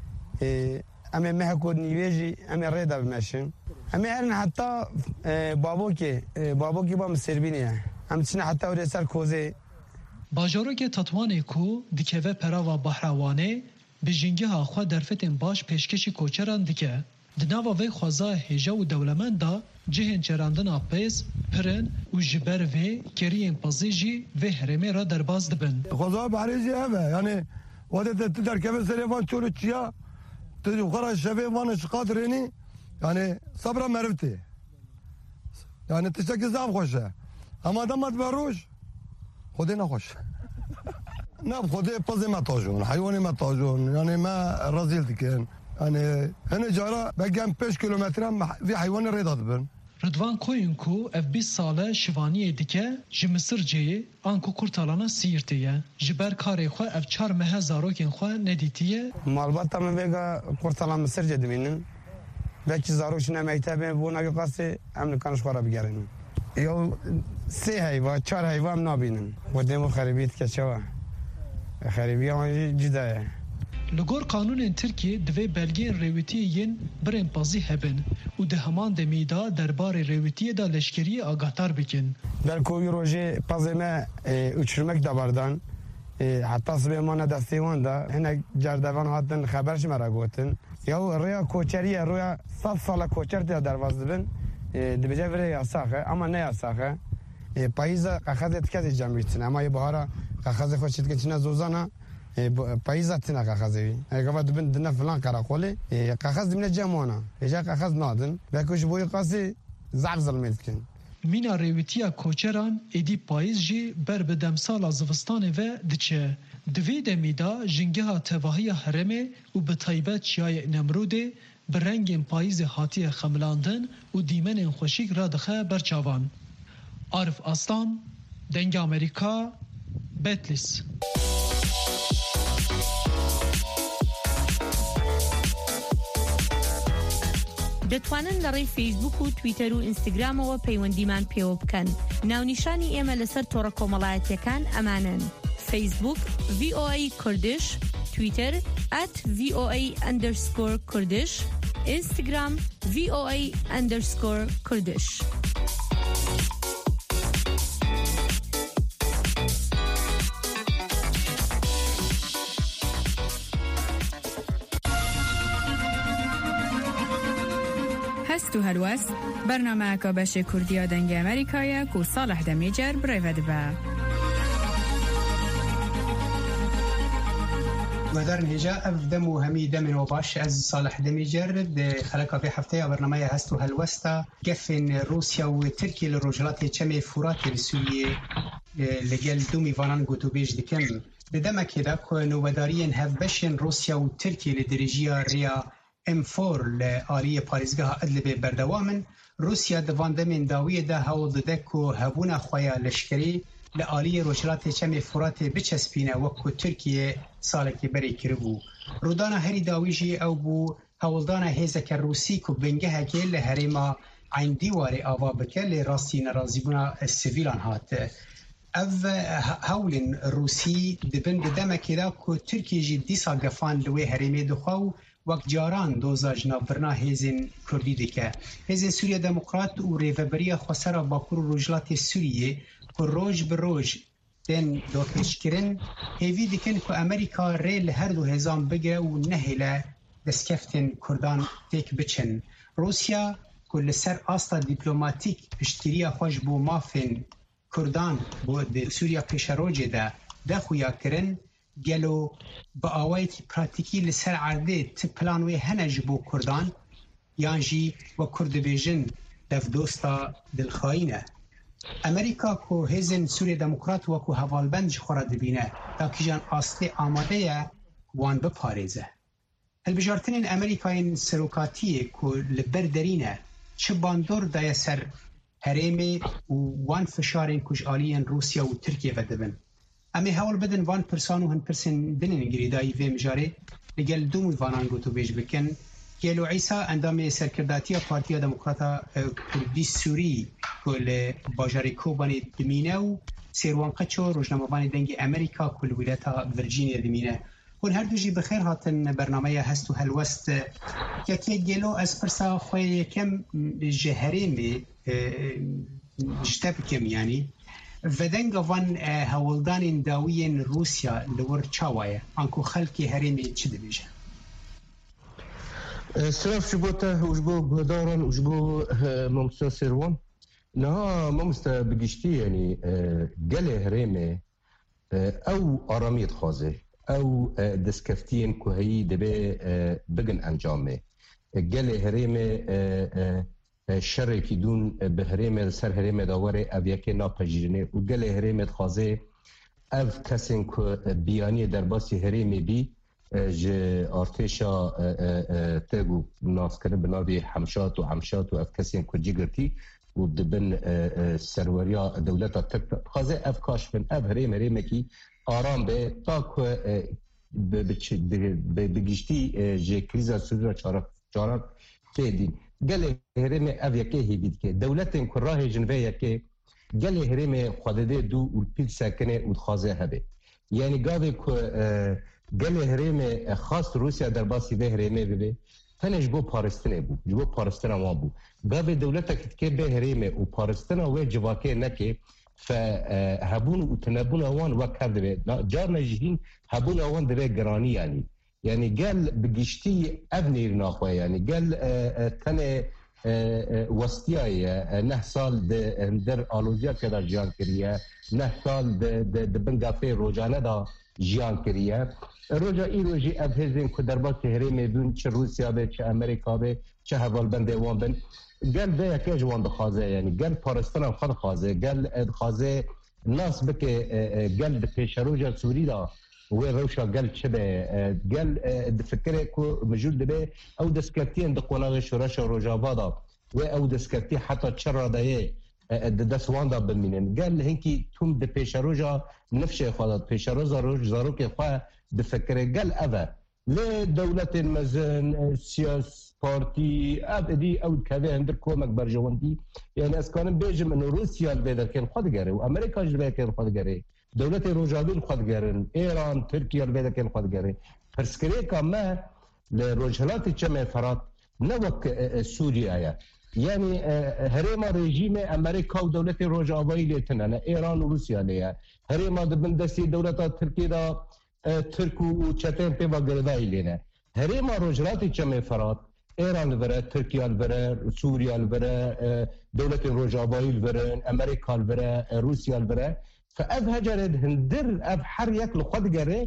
Em ê meheko nîvê jî em ê rê de bimeşin. Em ê herin heta babokê ba Misêrbînê ye. Em çine heta wê ser kozê. Bajarokê Tetwanê ku dikeve perava Bahrawanê bi jingeha xwe derfetên baş pêşkêşî koçeran dike. Di nava vê xweza hêja û dewlemend da cihên çerandina pêz, pirin û ji ber vê keriyên pazê jî vê herêmê re derbas dibin. Xweza Bahrê jî hev e yanê wedê tu derkeve serê van çûr û çiya tu xwe re şevê van ji qadirênî yanê sabra meriv tê. Yani tiştekî zav xweş e. Ama demet be roj Xwedê nexweş. Ne Xwedê pazê me tajon, heywanê me tajon, yani me rezîl dikin. Yani hinek cara begem 5 kilometre vê heywanê rê da dibin. Rıdvan Koyun ku ev 20 sale şivaniyê dike ji Misirceyê an ku kurtalana Siirtê ye. Ji ber karê xwe ev 4 mehe zarokên xwe nedîtiye. Malbata min vêga kurtalan Misircê dibînin. Belki zarok çûne mektebê bû navê qasê em nikan ji xwe re bigerînin. Ya sê heyva, 4 heyva em nabînin. Xwedê min xeribî dike çawa. Xeribiya wan jî cida ye. لگور قانون ترکیه دوی بلگین رویتی ین برین پازی هبن و ده همان دمیدا دربار رویتی دا لشکری آگاهتر بکن. در کوی روژه پازی ما اچرمک دباردن حتی صبح ما ندستیوان دا هنه جردوان هاتن خبرش مرا گوتن یا رویا کوچریه رویا 100 سال کوچر دا درواز دبن دبجه وره یاساخه اما نه یاساخه پاییزا قاقازت کسی جمعیتن اما یه بهارا قاقاز خوشید که چنه زوزانا پاییزا تنه قاقازوی اگه دبن دنه فلان کراقوله قاقاز دمنه جمعانا ایجا قاقاز نادن بکوش بوی قاسی زعب ظلمیت کن مینا رویتیا کوچران ایدی پاییز جی بر بدم سال زوستان و دچه دوی دمیدا جنگها تواهی حرمه و به طیبت چیای نمروده برنگ پاییز هاتی خملاندن و دیمن خوشیک را دخه برچاوان. عارف آستان، دنگ امریکا، بتلیس. دەتوانن لە ڕێی فیسبوک و تویتەر و ئینستاگرامەوە پەیوەندیمان پێوە بکەن. ناونیشانی ئێمە لەسەر تۆڕە کۆمەڵایەتیەکان ئەمانن: فیسبوک VOA کوردش، تویتر @VOA_کوردش، اینستاگرام VOA_کوردش. هستو هلوست برنامه که بشه کردیا دنگ امریکایه که صالح دمیجر برایود با مدار نهجا افدم و همی دمن و باش از صالح دمیجر ده خلقا في حفتة برنامه هستو هلوستا قفن روسيا و تركيا للرجلات چمي فرات لسوريا لقل دومي فانان قوتو بيج دكم لدما كده كو نوبداريين هفبشن روسيا و تركيا لدرجيا ريا M4 لآلية پاريزگاه ادلب بردوامن روسيا دواندمين داوية ده هاول ددكو هبونا خويا لشكري لآلية روشلات چم فرات بچسبينه وكو تركيا سالك بري كربو رودانا هري داويجي او بو هاولدانا هيزك الروسي كو بنگه كيل لهريما عين ديواري آوا بكر لراستي نرازيبونا السيفيلان هات اف هاولن روسي دبن ددما كده كو تركيا جي ديسا قفان لوي هريمي دخو وقت جاران دوزاج نافرنا هیزن کردی دکه هیزن سوریا دموکرات و ریوبریا خسرا باکور روجلات سوریه که روز به روز دن دوکش کرن هیوی دکن که امریکا ریل هر دو هزام بگره و نهیله دسکفتن کردان تک بچن روسیا که لسر آستا دیپلوماتیک پشتیریا خوش بو مافن کردان بو سوریا پیش روجه ده خویا کرن گلو با آوایتی پراتیکی لسر عرده تپلانوی هنج بو کردان یانجی و کرد بیجن دف دوستا دلخواینه امریکا کو هزن سوری دموکرات و کو حوالبند خورد بینه تاکی جان آسته آماده وان بپاريزه البجارتنين امريكاين سروكاتيه كو لبردرينه چه باندور دايا سر هريمي وان فشارين كوش آليين روسيا و تركيا ودبن امی هول بدن وان پرسانو هن پرسن دنين گريداي في مجاري لگل دوم وانان گوتو بيج بكن گلو عيسى اندام سرکرداتیا پارتیا دموکراتا کردی سوری کل باجاری کوبانی دمینه و سیروان قچو روزنامه‌وانی دنگ امریکا کل ولایت ورجینیا دمینه کل هر دوجی بخیر هاتن برنامه هست و هلوست که گلو از پرسا خوی کم جهرمی جتب کم یعنی ودنگ وان هولدان داوین روسیا لور چاوایه انکو خلکی هرمی چه دبیجه سلاف شبوته وجبو بهدارن وجبو ممسا سيروان نها ممسا بقشتي يعني قال هريمه او اراميد خازه او دسكفتين كهي دبي بقن انجامه قال هريمه شر کی دون بهريمه سر هريمه داوره اويكه ناپجيرنه وقال هريمه خازه اف كسن كو بياني درباسي هريمه بي ج ارتشا تگو ناس کنه بنابی حمشات و افکسین کو جگرتی و دبن سروریا دولتا تک خازه افکاش من اف هریم کی آرام به تا کو بگشتی ج کریزا سوزا چارا تدین گله هریم اف یکی هیبید که دولتن کو راه جنوی که گله هریم خودده دو و پیل سکنه و خازه هبه یعنی گاوی کو قال هريمه خاص روسيا درباسي به هريمه ببي تنش بو بارستنه بو جبو بارستنه وابو قابل دولتك تكبه هريمه وبارستنه وجواكي نكي فهبون وتنبون اوان وكاب دبي جارنا جهين هبون اوان دبي قراني يعني قال بقشتي ابني رناخوه يعني قال تنه وستیای 9 سال در آلوزیا که در جیان کریه 9 سال در بنگافه روزانه دا جیان کریه روزا ای روزی افهزین که در باسی هرمی بون چه روسیا به چه امریکا به چه حوالبنده وان بن گل ده یکی جوان دخوازه یعنی گل پارستان هم خود خوازه گل دخوازه ناس بکه گل ده پیش روزا سوری دا و روشا قال شبه قال دفكره كو موجود به او دسكرتين دقوناغ شورش روجافادا و او دسكرتي حتى تشرا داي دسواندا بمينن قال هنكي توم د بيشاروجا نفشه خالد بيشاروزا روج زاروك خا دفكره قال اذا لدوله المزن سياس بارتي ابدي او كذا عندك كومك برجوندي يعني اسكان بيجم انه روسيا البيدر كان خدغري وامريكا جبه كان خدغري دولت روجابین خودگرن ایران ترکیه البته که خودگره پرسکری کامه لروجهلات چمه فرات نوک سوریه یعنی هرما رژیم امریکا و دولت روجابی لیتنه ایران و روسیه لیه هرما دبندسی دولت ترکیه دا ترک و چتن پی باگردای لینه هرما روجهلات چمه فرات ایران البره ترکیه البره سوریه البره دولت روجابی البره امریکا البره روسیه البره فأب هجرد هندر أب حر ياكل خد جري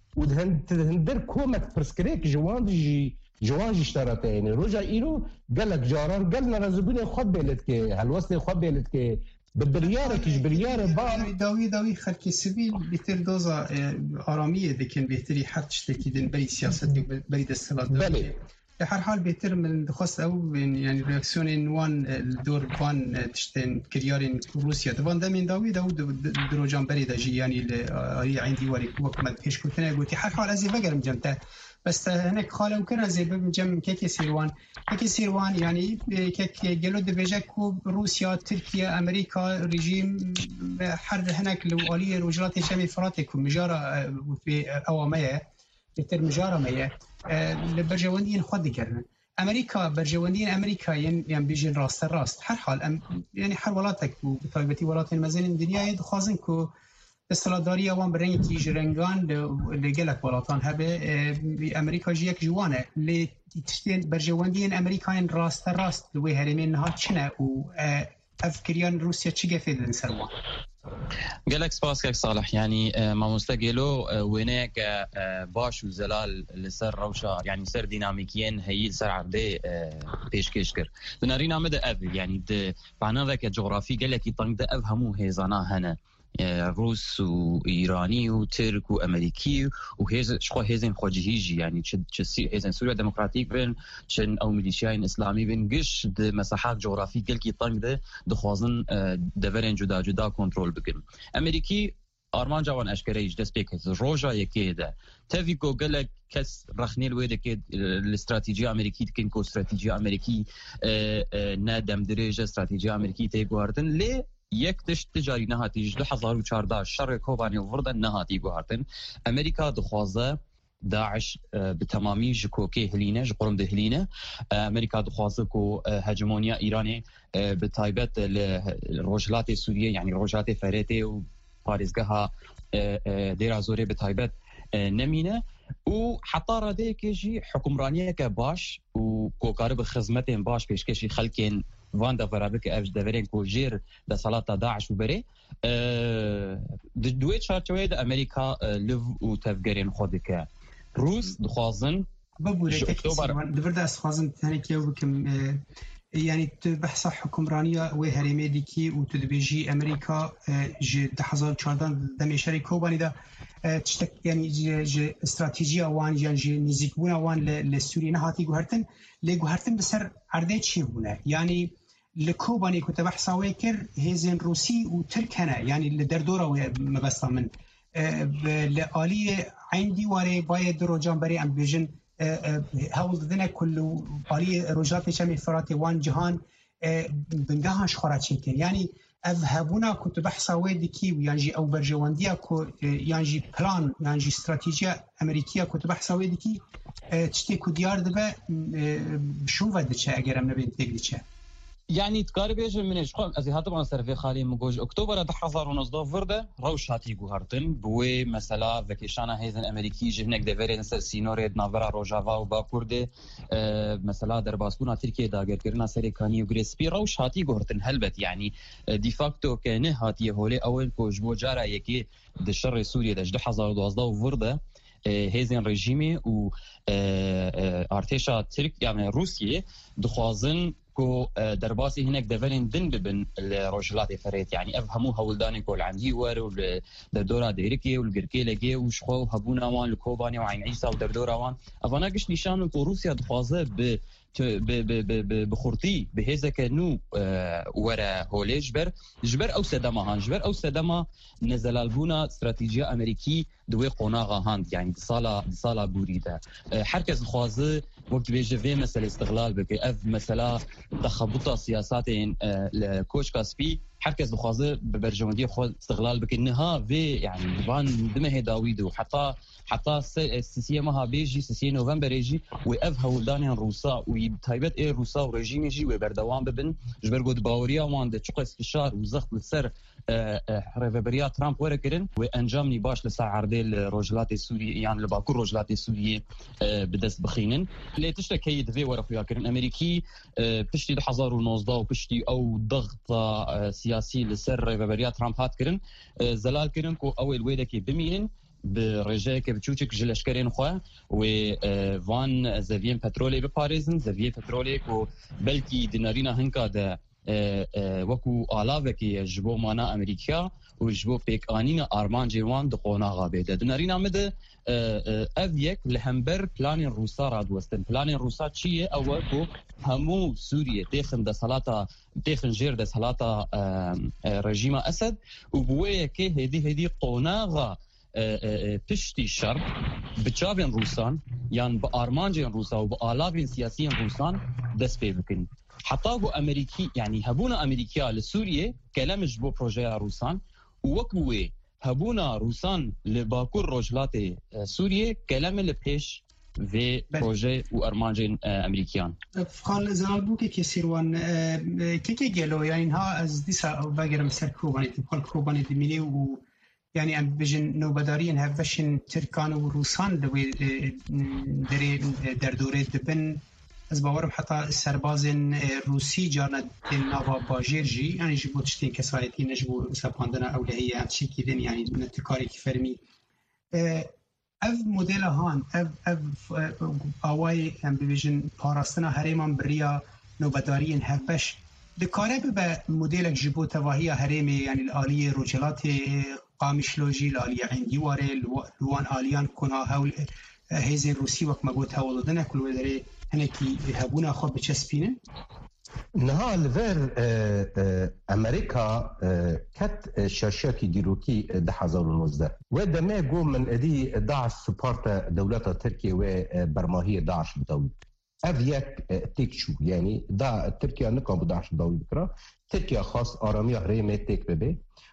وهندر كومك برسكريك جوانجي اشترته يعني رجع إيرو قالك جاران قالنا رزبوني خد بيلتك هالوصل خد بيلتك بالبريارك بريار بار داوي خلك سبيل بيتر دوزا آرامية لكن بيتري حد تشتكي دين بري سياسة بري السلطة بلي هر حال بهتر من دخواست او يعني رياكسيون وان الدور وان تشتن كريارين روسيا دوان دمين داوي دروجان بريده جي يعني اللي عندي وري وكمت كيش كنت انا قلت هر حال ازي بقر مجمته بس هناك خاله وكنا زي بمجم كيكي سيروان يعني كيك جلود بيجك روسيا تركيا امريكا ريجيم حرب هناك لواليه رجلات شامي فراتك مجاره في اواميه بهتر مجاره ميه لبرجواندين خود كرن امريكا برجواندين امريكا يعني بيجين راست هر حال يعني هر ولاتك وبطيبتي ولات المزن الدنيا دخوازن كو استلاداري وان برنج تي جرنگان لجلك ولاتان هبه امريكا جيك جوانه اللي تشتين برجواندين امريكا راست لوي هرمين نهار چنه و افكريان روسيا چي گفيدن سروان قالك سباسك صالح يعني ما مستقلو وينك باش وزلال لسر روشا يعني سر ديناميكيين هي سر عرضي بيشكش كر بنارينا مدى اف يعني معنا ذاك جغرافي قالك يطنق ده افهمو هيزانا هنا روس وإيراني وترك وأمريكي وهيز شخو هيزن خواجهيجي يعني تشسي هيزن سوريا ديمقراطيك بين شن أو ميليشياين إسلامي بين قش د مساحات جغرافية قال كي طنق ده دخوازن دفرين جدا كنترول بكن أمريكي آرمان جوان أشكريج دست بيكت روجا يكيدا تفيكو قالك كس رخنيل ويدا كيد الاستراتيجية أمريكية كنكو استراتيجية أمريكية نادم درجة استراتيجية أمريكية تيجوارتن ليه یک تشت تجاری نهاتی 2014 شر کوبانی ورد نهاتی گوهرتن امریکا دخوازه داعش بتمامی جکوکی هلینه جقرم ده هلینه امریکا دخوازه کو هجمونیا ایرانی بتایبت لروجلات سوریه يعني روجلات فريته و باريزگها دير زوري بتایبت نمینه و حطاره ديكي حكمرانيه كباش و كوكارب خدمتين باش بيشكشي خلكين واندا فرابك افج دفرين كو جير دا صلاة داعش وبري دويت شارتوي دا امريكا لف و تفجرين خودك روس دخوازن ببوري تكسير دفرد اسخوازن تانيكي وبكم يعني بحث حكمرانية وهرمي ديكي وتدبيجي امريكا جي دحزال چاردان دمشاري كوباني دا تشتك يعني جي استراتيجية وان جي نزيكونا وان لسوريا نهاتي جوهرتن لجوهرتن بسر عردة شيء هنا يعني لكوباني كنت بحث ويكر هيزن روسي وتركنا يعني اللي دردورة مبسطة من لآلية عندي واري بايد روجان بري ام بيجن هاول ذنا كله آلية روجات شامي فراتي وان جهان بنجاهش خراتشين يعني هبونا كنت بحثا ويدكي ويانجي او برجوانديا كو يانجي بلان يانجي استراتيجيه امريكيه كنت بحثا ويدكي تشتي كو ديار دبا شو ودتش اگر ام نبين تيجدش يعني تقاربيش منش خو از هات طبعا صرفي خالي مجوج اكتوبر 2019 فرده روش هاتي غهرتن بو مثلا فكيشانا هيزن امريكي جهنك دفيرن سينوريد نافرا روجافا وباكورد مثلا درباسكونا تركيا داگر كرنا سريكاني وغريسبي روش هاتي غهرتن هلبت يعني دي فاكتو كان هاتي هولي اول كوج بوجارا يكي دشر سوريا دش 2012 فرده هيزن رژیمی و ارتشا ترک يعني روسيا دخوازن كو درباسي هناك دفلين دن ببن الروجلات فريت يعني افهموا هولداني كول عندي ور دردورا ديركي والجركي لجي وشخو هبونا وان الكوباني وعين عيسى ودردورا وان افانا قش نشان كو روسيا دخوازه بخورتي بهذا كانوا ورا هولي جبر جبر او سدما نزل البونا استراتيجيه امريكي دوي قناغه هاند يعني صاله بوريده حركز خوازه وقت بيجي مثلا استغلال بك اف مثلا تخبط سياسات الكوش كاسبي حركز بخوازه ببرجمنديه خو استغلال بك انها في يعني فان دمه داويد وحتى السياسيه ما بيجي سياسيه نوفمبر يجي واف هولدانيان روسا وتايبت اي روسا وريجيم يجي وبردوام ببن جبر قد باوريا وان دچق استشار وزخت لسر ريفبريا ترامب وركرن وانجامني باش لسعردي الروجلات السوريه يعني لباكور روجلات السوريه بدس بخينن اللي تشتكي دفي ورا خويا كرن امريكي بتشتي 2019 وبشتي او ضغط سياسي لسر ريفبريا ترامب هات كرن زلال كرن كو اول ويدكي بمين برجاك بتشوتك جلشكرين خو وفان زافين بترولي بباريزن زافين بترولي كو بلكي دينارينا هنكا ده وكو آلاوكي جبو مانا أمريكا وجبو بيك آنينا آرمان جيوان دقونا غابيده دنارينا مده أفيك لهمبر بلانين روسا راد وستن بلانين روسا تشيه أولكو همو سوريا تيخن ده صلاة تيخن جير ده صلاة رجيم أسد وبوية كي هدي قوناغا تشتي الشرق بتشابين روسان يعني بأرمانجين روسا وبآلافين سياسيين روسان دست بيبكن حتى هو أمريكي يعني هبونا أمريكا لسوريا كلام جبو بروجيا روسان ووكوه هبونا روسان لباكور روجلات سوريا كلام لبيش في بروجي وأرمانجين أمريكيان فقال زالبوكي كسيروان كيكي جلو يعني ها از ديسا باقر مسر كروباني تبقى كروباني دميني و يعني ام بجن نوبدارين هفشن تركان وروسان دوي دري دردوري دبن از باورم حتى السربازن روسي جانا نافا باجيرجي يعني جبو تشتين كسايتي نجبو سباندنا اولهيه شي كيدن يعني من تكاري كفرمي اف موديل هان اف اواي ام بجن باراستنا هريمان بريا نوبدارين هفش دكاره به موديل جبو تواهي هريمي يعني الاليه روجلات قامشلوجي الاليه عندي واري لوان اليان كنا هول هيزن روسي وقت ما قلت هولدنا كل ودري هنكي هبونا خو بچسبينه نها الفير امريكا كت شاشاكي ديروكي 2019 ودما جو من ادي داعش سبارت دولة تركيا وبرماهية داعش بدوي افيك تكشو يعني دا تركيا نكون بداعش بدوي بكرا تركيا خاص ارامي ريمه تك ببي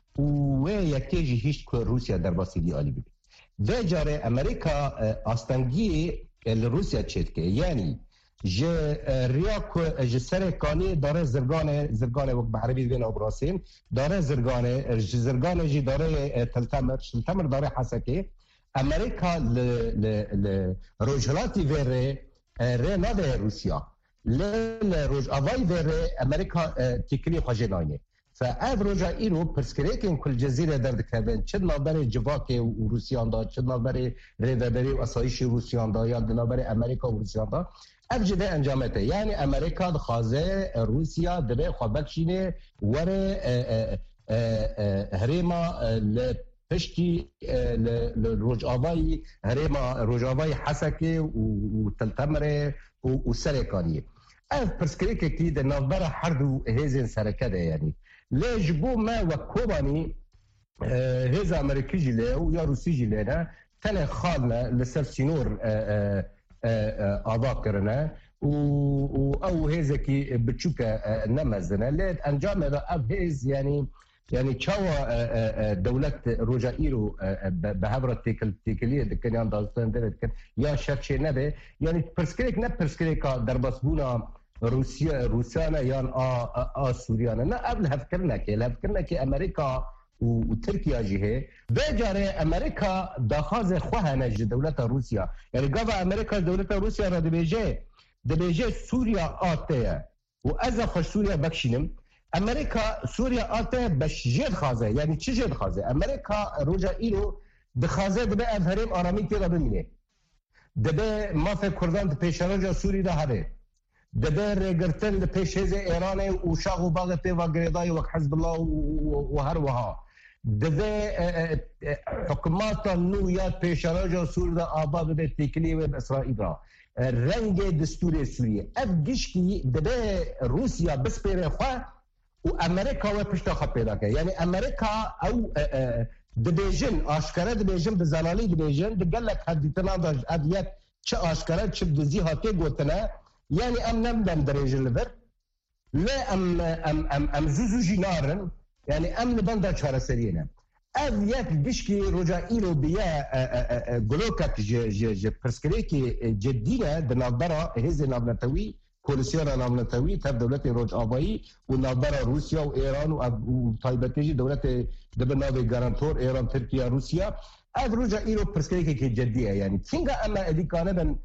ويكتيجي هيش روسيا درباسي دي الي ببي وجاره امريكا استنگی روسيا تشتكي يعني جه رياكو جه سرکانی داره زرگانه وقت بعربی بین ابراسین داره زرگانه جی داره تلتمر داره حسکه امریکا لروجلاتی وره ره نده روسیا لروج آوای وره امریکا تکری خواجه ناینه فاف روجا ایرو پرسکریکن کل جزیره درد کردن چه نابر جواک و روسیان دا چه نابر ریوبری و اسایش روسیان دا یا نابر امریکا و روسیان دا اف جده انجامته يعني امريكا دخازه روسيا دبي خبكشينه وره هريما لبشتي لروجاواي هريما روجاواي حسكي وتلتمره وسركانيه اف برسكريك كي ده نظبره حردو هيزن سركده يعني ليش بو ما وكوباني هيزا امريكي جيله ويا روسي جيله تله خالنا لسر سينور آبا کرنه او هزكي بتشوكا نمزنا ليت انجام اب هيز يعني تشاوا دولة روجائيرو بهبرة تيكلية كان يندازن دلت يا شكشي نبي يعني برسكريك نبرسكريكا دربسبونا روسيانا يان سوريانا نا قبل هفكرنا كي أمريكا وتركيا جهه بجاره امريكا دخاز خوهنا دولة روسيا يعني قبل امريكا دولة روسيا را دبيجي سوريا آتيه وأذا خش سوريا بكشينم امريكا سوريا آتيه بش جد خازه يعني چه جد خازه امريكا روجا ایرو دخازه دبه افهرم آرامی تیغا بمینه دبه مافه کردان پیشنجا سوری ده هره دبه رگرتن پیشهز ایران و شاق و باغ پیوا گریدای وک حزب الله و هر وها دبه حکمات نو یاد پیشنجا سوری ده آبا بده تیکلی و اسرائیل را رنگ دستور سوریه اف گشکی دبه روسیا بسپیره خواه و امریکا و پشت خط پیدا کرد یعنی امریکا او دبیجن آشکاره دبیجن به زلالی دبیجن دگلک حدیتنا داشت ادیت چه آشکاره چه دزی هاتی گوتنه یعنی ام نمدن دریجن لبر لا ام زوزوجی نارن یعنی ام نبنده چاره سرینه اف یک گشکی رجا ایلو بیا گلوکت جه پرسکریکی جدینه دنابرا هز نابنتوی کولیسیون نامنتوی تر دولت روج آبایی و نابرا روسیا و ایران و طایبتیجی دولت دبناوی گارانتور ایران ترکیه روسیا از روجا ایرو پرسکریکی که جدیه یعنی چینگا اما ادی کانه بن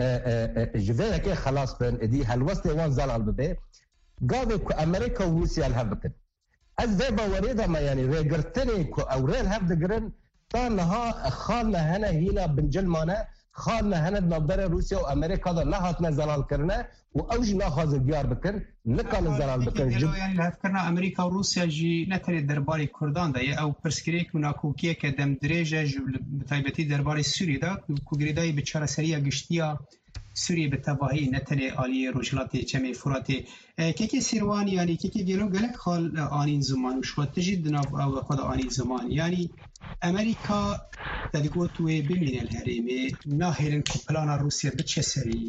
جوه که خلاص بن ادی هلوست وان زلال بده قاوه که امریکا و روسیا الهف بکن از ده باوریده ما یعنی ریگرتنی که او ریل هف دگرن تا نها خالنا هنه هینا بنجلمانه خالنا هنه نابدر روسیا و امریکا دا نهاتنا زلال کرنه و اوج ناخواز دیار بکن نکان زلال بکن یعنی لحف کرنا امریکا و روسیا جی نتری درباری کردان دا یا او پرسکریک و ناکوکیه که دم دریجه بطایبتی درباری سوری دا کگریدای بچاره سریع گشتیا سوریه به تباهی نتنه آلی روشلاتی چمی فراتی که سیروانی یعنی که گلو گلک خال آنین زمان و شوات تجید ناف او خود آنین زمان یعنی امریکا دادگو توی بمین الهریمه ناهرن که پلان روسیه بچه سری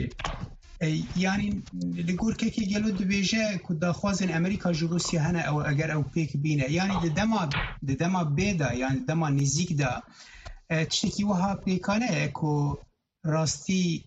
یعنی لگور که گلو دویجه که داخوازن امریکا جو روسیه هنه او اگر او پیک بینه یعنی دما بیدا یعنی دما نزیک دا تشتکی وها پیکانه که راستی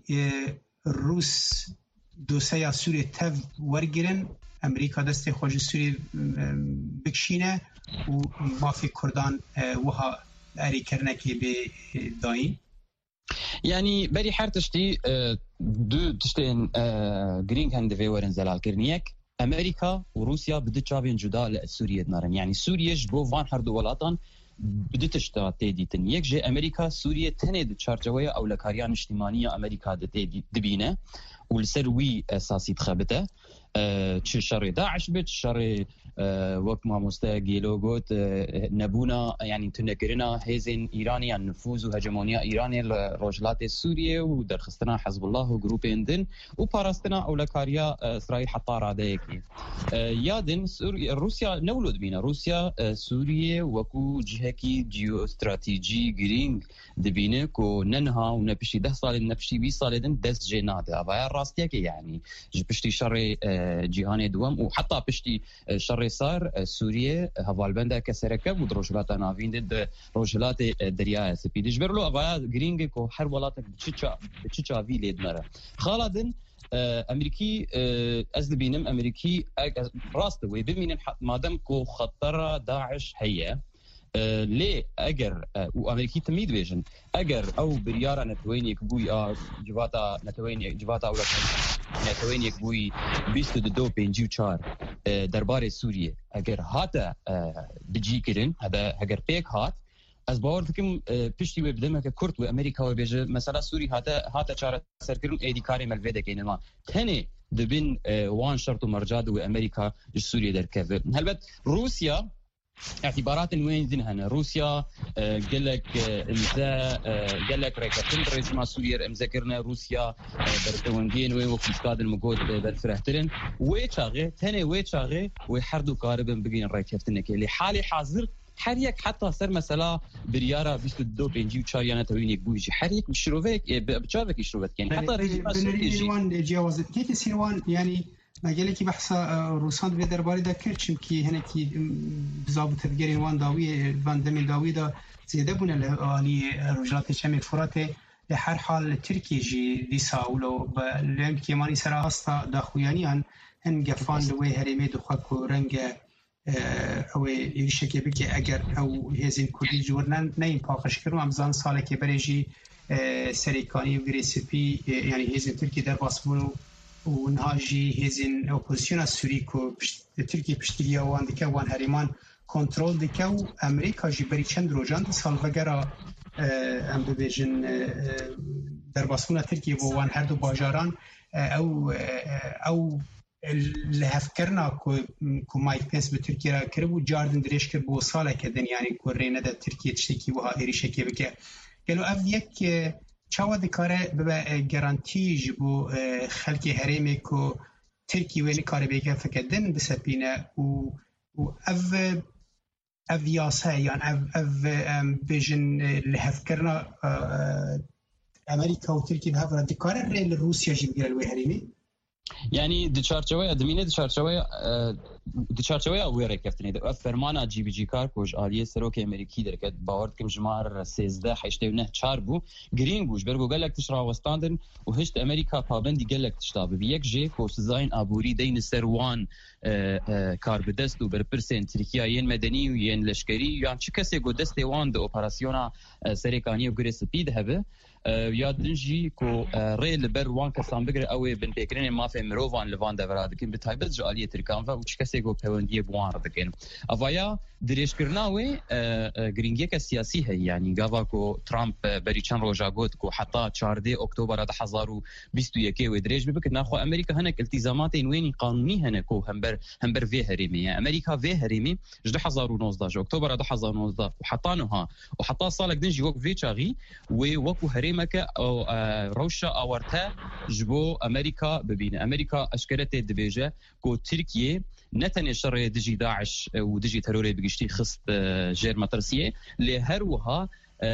روس دوسیا سوری تف ورگیرن امریکا دست خوش سوری بکشینه و مافی کردان وها اری کرنه که به داین يعني بري حار تشتي دو تشتين جرين هاند في ورن زلال كرنيك امريكا وروسيا بدت شابين جدا لسوريا نارن يعني سوريا جبو فان هردو ولاتان بدت اشتا تيديتن يك جي امريكا سوريا تنه د چارچويه او لکاریان اجتماعي امريكا د دبينه ولسروي اساسي تخبته چه شر داعش بت شر وقت ما مستقيلو قلت نبونا يعني تنكرنا هزين ايراني النفوذ وهجمونيا ايراني لروجلات سوريا ودرخستنا حزب الله وجروب اندن وبارستنا او لكاريا اسرائيل حتى راديكي يادن روسيا نولد بينا روسيا سوريا وكو جهكي جيو استراتيجي جرينج دبينكو ننها ونبشي 10 سال نبشي 20 سال دن دس جناد ابا راستيك يعني جبشتي شر جهان دوم وحتى بشتي شر صار سوريا هوالبندا كسركب ودروجلات نافين ضد روجلات دريا سبيد جبرلو ابا جرينج كو هر ولاتك بتشا في ليدمره خالدن امريكي از بينم امريكي راست وي بمين مادام كو خطر داعش هي ليه اگر وامريكي تميد فيجن اگر او بريارا نتوينيك بوي جواتا نتوينيك جواتا اولاد نتوينيك بوي 22 بينجيو 4 دربار سوريا اگر هاتا بجي كرن هذا اگر بيك هات از باور دکم پشتی و بدم که کرد و امریکا و بیجه مثلا سوری هاتا چاره سرکرون ایدی کاری ملوده که اینما تنه دبین وان شرط و مرجاد و امریکا سوريا دركبه هلبت روسيا اعتبارات وين ذنهن روسيا قال لك ركبتن رئيس سوريا مذكرنا روسيا برتوندين وفسكاد المقود بالفرحترن ويشاغي تاني ويشاغي ويحردو قاربا بقين ركبتن اللي حالي حاضر حريك حتى صار مثلا بريارة 22 بنجي وشاريانا توينيك بويجي حريك بشروفك بتشارك يشروفك يعني حتى ريجيم جواز كيف سيروان يعني ما قال لك بحث روسان في درباري دا كرتشم كي هنا كي بزابط تفجير وان داوي فان دمي داوي دا زياده بنا لي رجلات الشام فراتي لحر حال تركي جي ديسا ولو لام كيماني سرا استا داخويانيان ان جفان لوي هريمي دخكو رنگ او يشكي بك اگر او هزين كردي جورنان نين باقش كرو امزان ساله كي بريجي سريكاني وريسيبي يعني هزين تركي در باسمونو ونهاجي هزين اوبوزيشن سوريكو تركي بشتريا وان ديكا وان هريمان كنترول ديكا امريكا جي بري چند روجان سالفگرا ام ببيجن در باسمونا تركي وان هر دو باجاران او لهفكرنا كو مايك بنس بتركيا كربو جاردن دريش كربو ساله كدن يعني كو رينا دا تركيا تشتكي وها ايري شكي بك قالوا اف يك چاوا دکاره به گارانتی جبو خلقی هرمی کو ترکی وینی کاری بگه فکردن بسپینه و اف یاسه یعنی اف بیجن لحف کرنا امریکا و ترکی به هفته دکاره ریل روسیا جی بگیره الوی هرمی يعني دچارچوي ادمينه دچارچوي اويره كفتني ده فرمانه جي بي جي كار كوج اليه سروك امريكي دركت باورد كم جمار 13 حيشتونه 4 بو جرين بوش برغو قالك تشرا وستاندن وهشت امريكا بابندي قالك تشتاب بيك جي كو سزاين ابوري دين سروان كار بدست وبربرسن تركيا ين مدني وين لشكري يعني شكسي جو دستي وان دو اوبراسيونا سريكاني وغريس بيد هبه يا دنجي كو ريل بروان كسان بقرا اوي بن بكرين ما في مروفان لفان دفراد كن بتايبت جاليه تركان فا وشكسي جو بوندي بوان دكن افايا دريش كرناوي غرينجي كسياسي هي يعني غافاكو ترامب بريچان روجاغوت كو حتى 4 اكتوبر 2021 ودريج بك ناخو امريكا هناك التزاماتين وين قانوني هناكو همبر في هريمي امريكا في هريمي 2019 اكتوبر 2019 وحطانوها وحطا صالك دنجي وك في تشاغي ووكو هريمك او روشا اورتا جبو امريكا ببين امريكا اشكرت دبيجه كو تركيا نتني شر دجي داعش ودجي تروري بقشتي خصت جير مطرسيه لهروها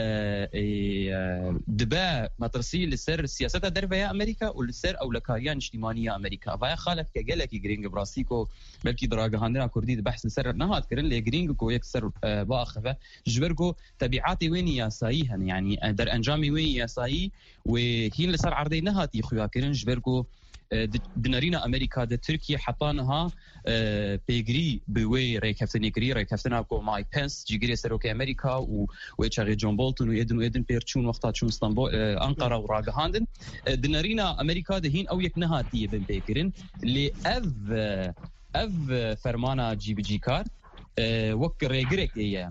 دبا مطرسي لسر سياسات درفيا امريكا ولسر اولكاريان اجتماعيه امريكا فيا خالف كجلك جرينج براسيكو بلكي دراغاندنا كردي بحث لسر نهات كرن لي جرينج كو يكسر باخفه جبركو تبعاتي وين ياسايها يعني در انجامي وين ياساي وهين لسر عرضي نهات يخويا كرن جبركو دنارينا امريكا د تركيا حطانها بيجري بوي ريكفتني كري ريكفتنا كو ماي بنس جيجري سروك امريكا ويتشاري جون بولتون ويدن بيرتشون وقتها تشون اسطنبول انقره وراغهاندن دنارينا امريكا دهين او يكنها تي بن بيكرن لي اف فرمانا جي بي جي كار وك ريغريك هي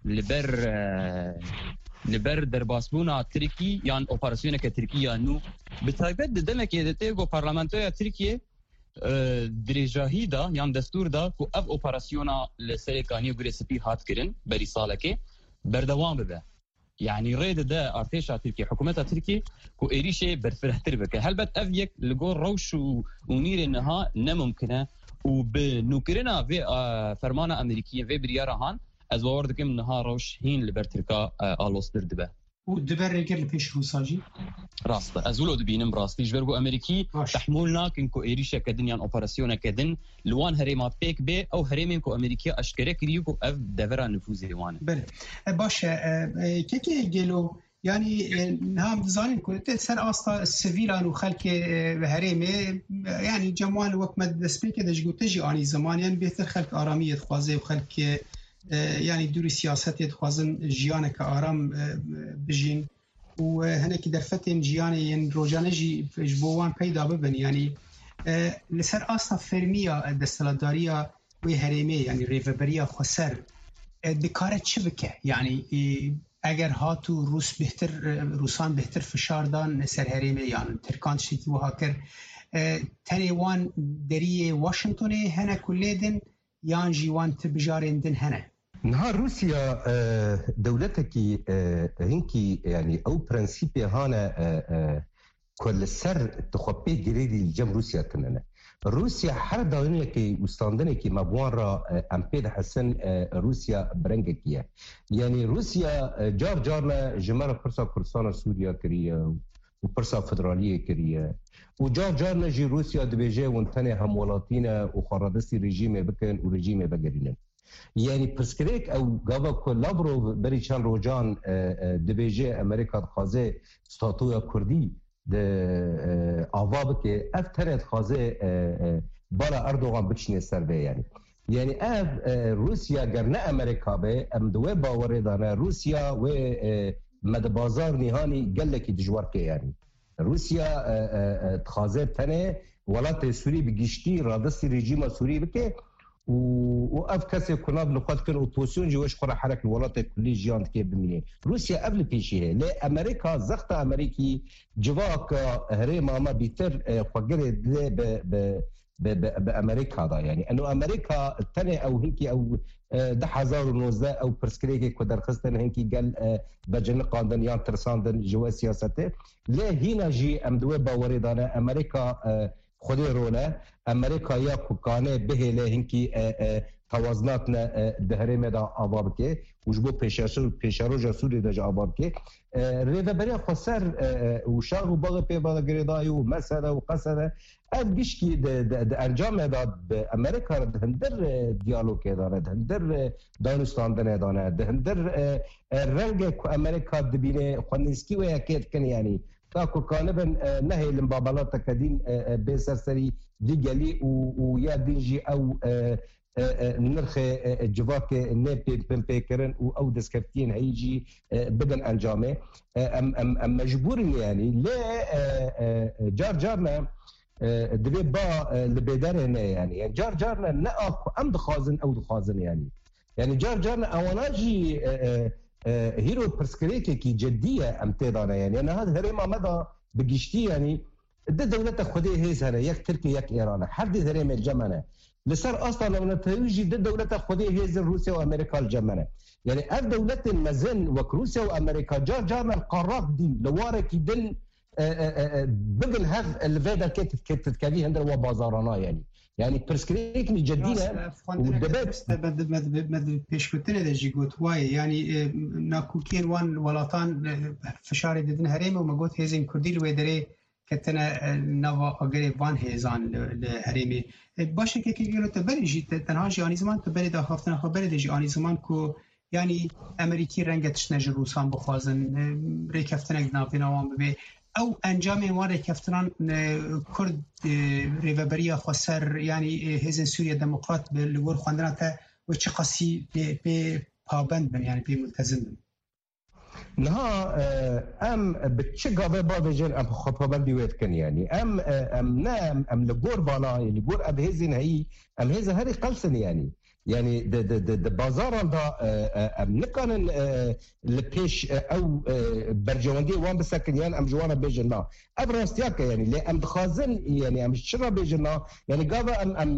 لبر درباسبونا تركي يعني اوبراسيون كتركيا نو بتايبت دمك يدتيغو بارلمانتويا تركيا دريجاهيدا يعني دستور دا كو اف اوبراسيونا لسريكاني وغريسبي هات كرن بري سالكي بردوام ببه يعني ريد دا ارتيشا تركي حكومتها تركي كو ايريشي برفرهتر بك هلبت اف يك لغو روش ونير انها نممكنه وبنوكرنا في فرمانه امريكيه في بريارهان از باور دکم نهار روش هین لبرترکا آلوس دردبه و دبر رجل پیش روساجی راست از ولو دبینم راستی جبرگو امریکی تحملنا کنکو ایریشه کدن یان اپراسیون کدن لوان هریما پیک به او هریمن کو امریکی اشکره کریو کو اف دورا نفوذی وانه بله باشه کی گلو يعني هم زانين كنت سر أصلا السفيلان وخلك هريمة يعني جمال وقت ما دسبيك دجو تجي آني زمان يعني بيتر خلك آرامية خوازي وخلك يعني دوري سياسات يتخوازن جيانك آرام بجين وهناك درفتين جياني روجانه جبوان پیدا ببن يعني لسر أصلا فرمية دستلدارية وهريمة يعني ريفبرية خسر بكارة شبكة يعني اگر هاتو روسان بهتر فشار دان سر هريمة يعني تركان شتي وهاكر تنيوان دريه واشنطن هنا كليدن يان جيوان تبجارين دن هنا نهار روسيا دولتك هنكي يعني او برنسيبي هانا كل سر تخبيه جريدي الجم روسيا تننا روسيا هر داوینێکی وستاندنێکی مەبووان را ئەم پێ دەحەسن رووسیا برەنگێکیە یعنی رووسیا جار جارە ji me re pirsa Kurdistana Sûriya kiriye û pirsa federaliyê kiriye û car carne jî Roosya dibêje hûn tenê hemwelatîne û xwaradestî rejîmê bikin û rejîmê vegerînin. Yani pirsgirêk ew gava ku Lavrov berî çend rojan dibêje Amerîka dixwaze statuya Kurdî de ava bike ev tenê dixwaze bala Erdogan biçîne ser vê yani. Yani ev Roosya ger ne Amerîka be em di wê bawerê de ne Roosya wê medbazar nîhanî gelekî dijwar ke yani. Roosya dixwaze tenê welatê Sûrî bi giştî radestî rejîma Sûrî bike û ev kesê ku nav li xwe dikin opozîsyon jî weş xwe re herek li welatê kullî jiyan dike bimîne. Roosya ev li pêşî heye. Lê Amerîka zexta Amerîkî civaka herêma me bîtir xwegirê dide bi Amerîka da yani. Eno Amerîka tenê ew hinkî ew 2019 ew pirsgirêkê ku derxistin hinkî gel bejiniqandin yan tirsandin ji we siyasetê. Lê hîna jî em di wê bawerê de ne Amerîka خودی رونه امریکا یا کوکانه بهله هنکی توازنات نه دهره مدا آباب که وجبو پیشارو جسوری دج آباب که ریده بری خسر و شاغ و باغ پی باغ گریدای و مسئله و قصده اب گشکی ده انجام داد به امریکا دهندر دیالوگ داره دهندر دانستان دانه دهندر رنگ که امریکا دبینه خونیسکی و یکیت کنی یعنی تاكو كانبن نهي لمبابلات كدين بسرسري ديجالي ويا دينجي او نرخ جواك نبي بمبيكرن او دسكفتين هيجي بدن انجامه ام مجبور يعني لا جار جارنا دبي با لبيدار هنا يعني جار جارنا ناكو ام دخازن او دخازن يعني جار جارنا اوناجي هيرو برسكريكي جديه ام تيدانا يعني انا هذا هريما مدى بقشتي يعني الدولة خدي هيز هنا يك تركيا يك ايران حد هريما الجمنه لسر اصلا لو نتوجي الدولة خدي هيز روسيا وامريكا الجمنه يعني الدولة مازن وروسيا وامريكا جار القارات دي لوارك دن بقل هذا الفيدا كيف تتكلي هندر وبازارنا يعني برسكريكني جدينا ودبات مد پیشکوتنه د جیگوت وای یعنی ناکوکین وان ولاتان فشار ددن هریم و مگوت هزین کردی لو دره کتنه نوا اگری وان هزان هریمی باشه که گلو تبرجی تنها جانی زمان تبری دا هفتن خبر دی جانی زمان کو یعنی امریکی رنگتش نج روسان بخوازن ریکفتنه ناپینوام به او انجام واره کفتران کرد ریوبریا خسر یعنی هزن سوریه دموکرات به لور خواندناته و چه قصی به پابند بن یعنی به ملتزم بن نها ام بتشي قابل بعض جن ام خطابندي ويت كان يعني ام نام ام لجور بالا لجور اب هزن هي ام هزن هري قلسن يعني د بازاران دا ام نكان لبيش او برجواندي وان بسكن يعني ام جوانا بيجنا ابرستياك يعني لي ام دخازن يعني ام شرا بيجنا يعني قابا ام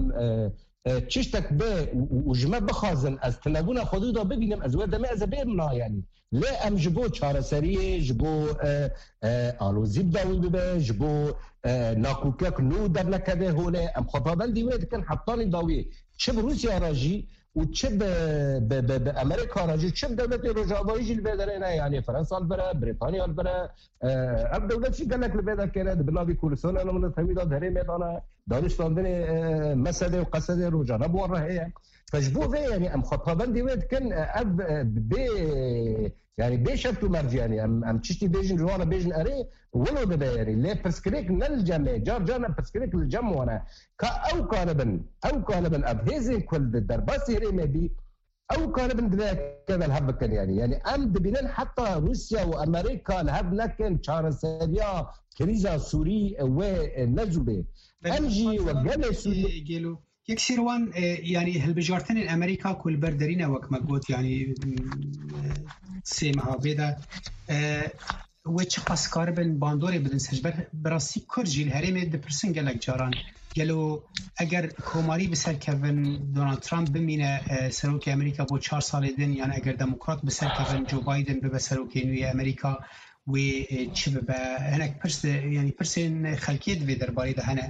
تشتك به وجمع بخازن از تنبونا خدودا ببینم از ود ما از بيرنا يعني لا ام جبو چاره سريه جبو الو زيب داوي به جبو ناكوكك نو در لكده هوله ام خطابندي ويد كان حطاني داوي چه روسيا راجي وتشب بامريكا راجي تشب دولة رجاوي جيل بدرنا يعني فرنسا البرا بريطانيا البرا اب دولة شي قال لك البلد كانت بنادي كورسون انا من تميد هري ميدانا دانشتان مساله وقصده رجانا بوره هي فجبو في يعني ام خطابندي ويد كان اب بي يعني بيشفتو مرجع يعني ام تشتي بيجن جوانا بيجن اري ولو ده يعني ليه برسكريك نلجمع جارجانا برسكريك الجم وانا او كانبن اب هيزن كل الدرباس هري مبي او كانبن كذا الهب كان يعني ام دبنان حتى روسيا وامريكا الهب لكن شارسيا كريزا سوري ونزوبه امجي وجانا سوري يكسر وان يعني هالبجارتن الامريكا كل بردرينا وك مقوت يعني سيمها بيدا وچ قسكار بن باندوري بدن سجبر براسي كرجي الهرم دبرسن قالك جاران قالوا اگر كوماري بسر كيفن دونالد ترامب بمينا سروك امريكا بو 4 سال دين يعني اگر ديمقراط بسر كيفن جو بايدن بسروك نوي امريكا و چه هناك برس يعني برسن خلكيت في درباري ده هنا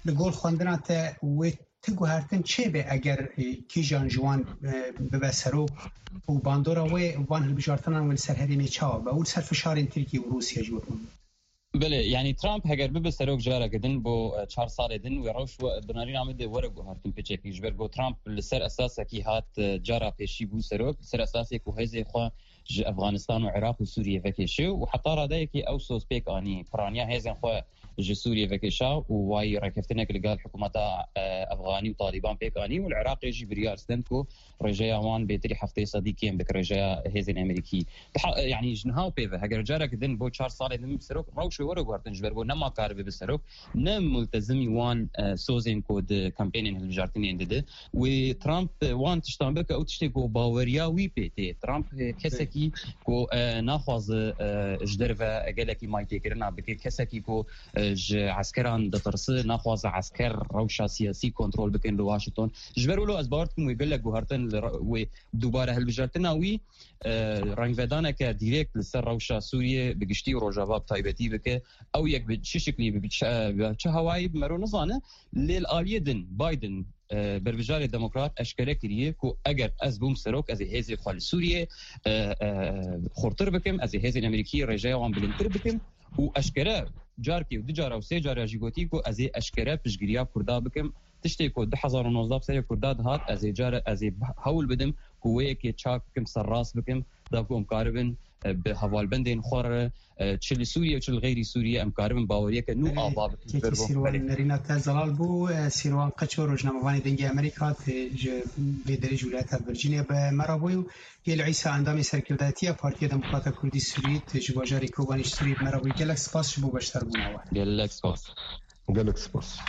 لگول خواندنا تا و تگو هرتن چه به اگر کیجان جوان ببسرو و باندورا و وان هالبجارتنا والسرهدي چاو با اول سر فشار ترکیه و روسیه جوت بله يعني ترامب هجر ببسروك جارا قدن بو 4 سال دن ويروش بنارين عمد ورق هارتن بيجي جبر بو ترامب لسر اساسا كي هات جارا بيشي بو سروك سر اساسي كو هيزي خو افغانستان وعراق وسوريا فكيشو وحتى رادايكي او سوس بيك اني برانيا هيزن خو سوريا فكيشا وواي ركفتنك اللي قال حكومه افغاني وطالبان بيك اني والعراق يجي بريار ستنكو رجايا وان بيتري حفتي صديقين بك رجايا هيزن امريكي يعني جنهاو بيفا هجر جارا قدن بو 4 سال دن بسروك روش ورق هارتن جبر بو نما كارب بسروك نم ملتزمي وان سوزين كود كامبينين الجارتين دده وترامب وان تشتان بك او تشتكو باوريا وي بي ترامب كسكي كو ناخذ جدرفا قالكي ما يتكرنا بك كسكي كو عسكران دترس ناخذ عسكر روشا سياسي كنترول بكن لواشنطن جبروا له ازبارتكم ويقول لك جوهرتن ودوباره هالبجارتنا وي رنگ ودانه که دایرکت لسر روشا سوریه بگشتی و روجاواب تایبتی بکه او یک به چه شکلی به چه هوایی بمرو نزانه لیل آلیه دن بایدن بربجار دموکرات اشکره کریه که اگر از بوم سروک از هیزی خال سوریه خورتر بکم از هیزی امریکی رجای وان بلندتر بکم و اشکره جارکی و دجارا و سه جارا جیگوتی که از اشکره پشگیریا کردا بکم تشتی که 2019 سری کرداد هات از جار از حول بدم قوه که چاک کم سر راس بکم داکو امکاربن به حوالبندین خور چل سوریه و چل غیر سوریه امکاربن باوریه که نو آباب که سیروان نرینا تزلال بو سیروان قچو روزنامه‌وانی دنگی امریکا به درجه ولایت ورجینیا به مرابوی گل عیسی اندام سرکرداتی پارتی دموکرات کردی سوریه تجواجاری کوبانیش سوریه مرابوی گلکس پاس بو بشتر بوناوه گلکس پاس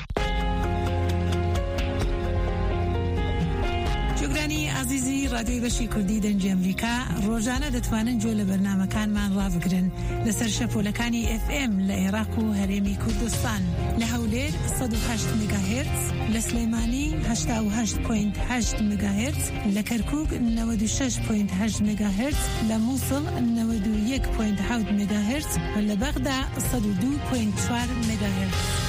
جوگرانی عزیزی رادیوی بشی کردی دنجی امریکا روزانه دتوانن جول برنامه کان من رافقرن لسر شپولکانی اف ام لعراق و هرمی کردستان لحولیر 108 مگاهرتز لسلیمانی 88.8 مگاهرتز لکرکوک 96.8 مگاهرتز لموصل 91.8 مگاهرتز و لبغداد 102.4 مگاهرتز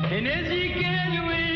هنزي كالوي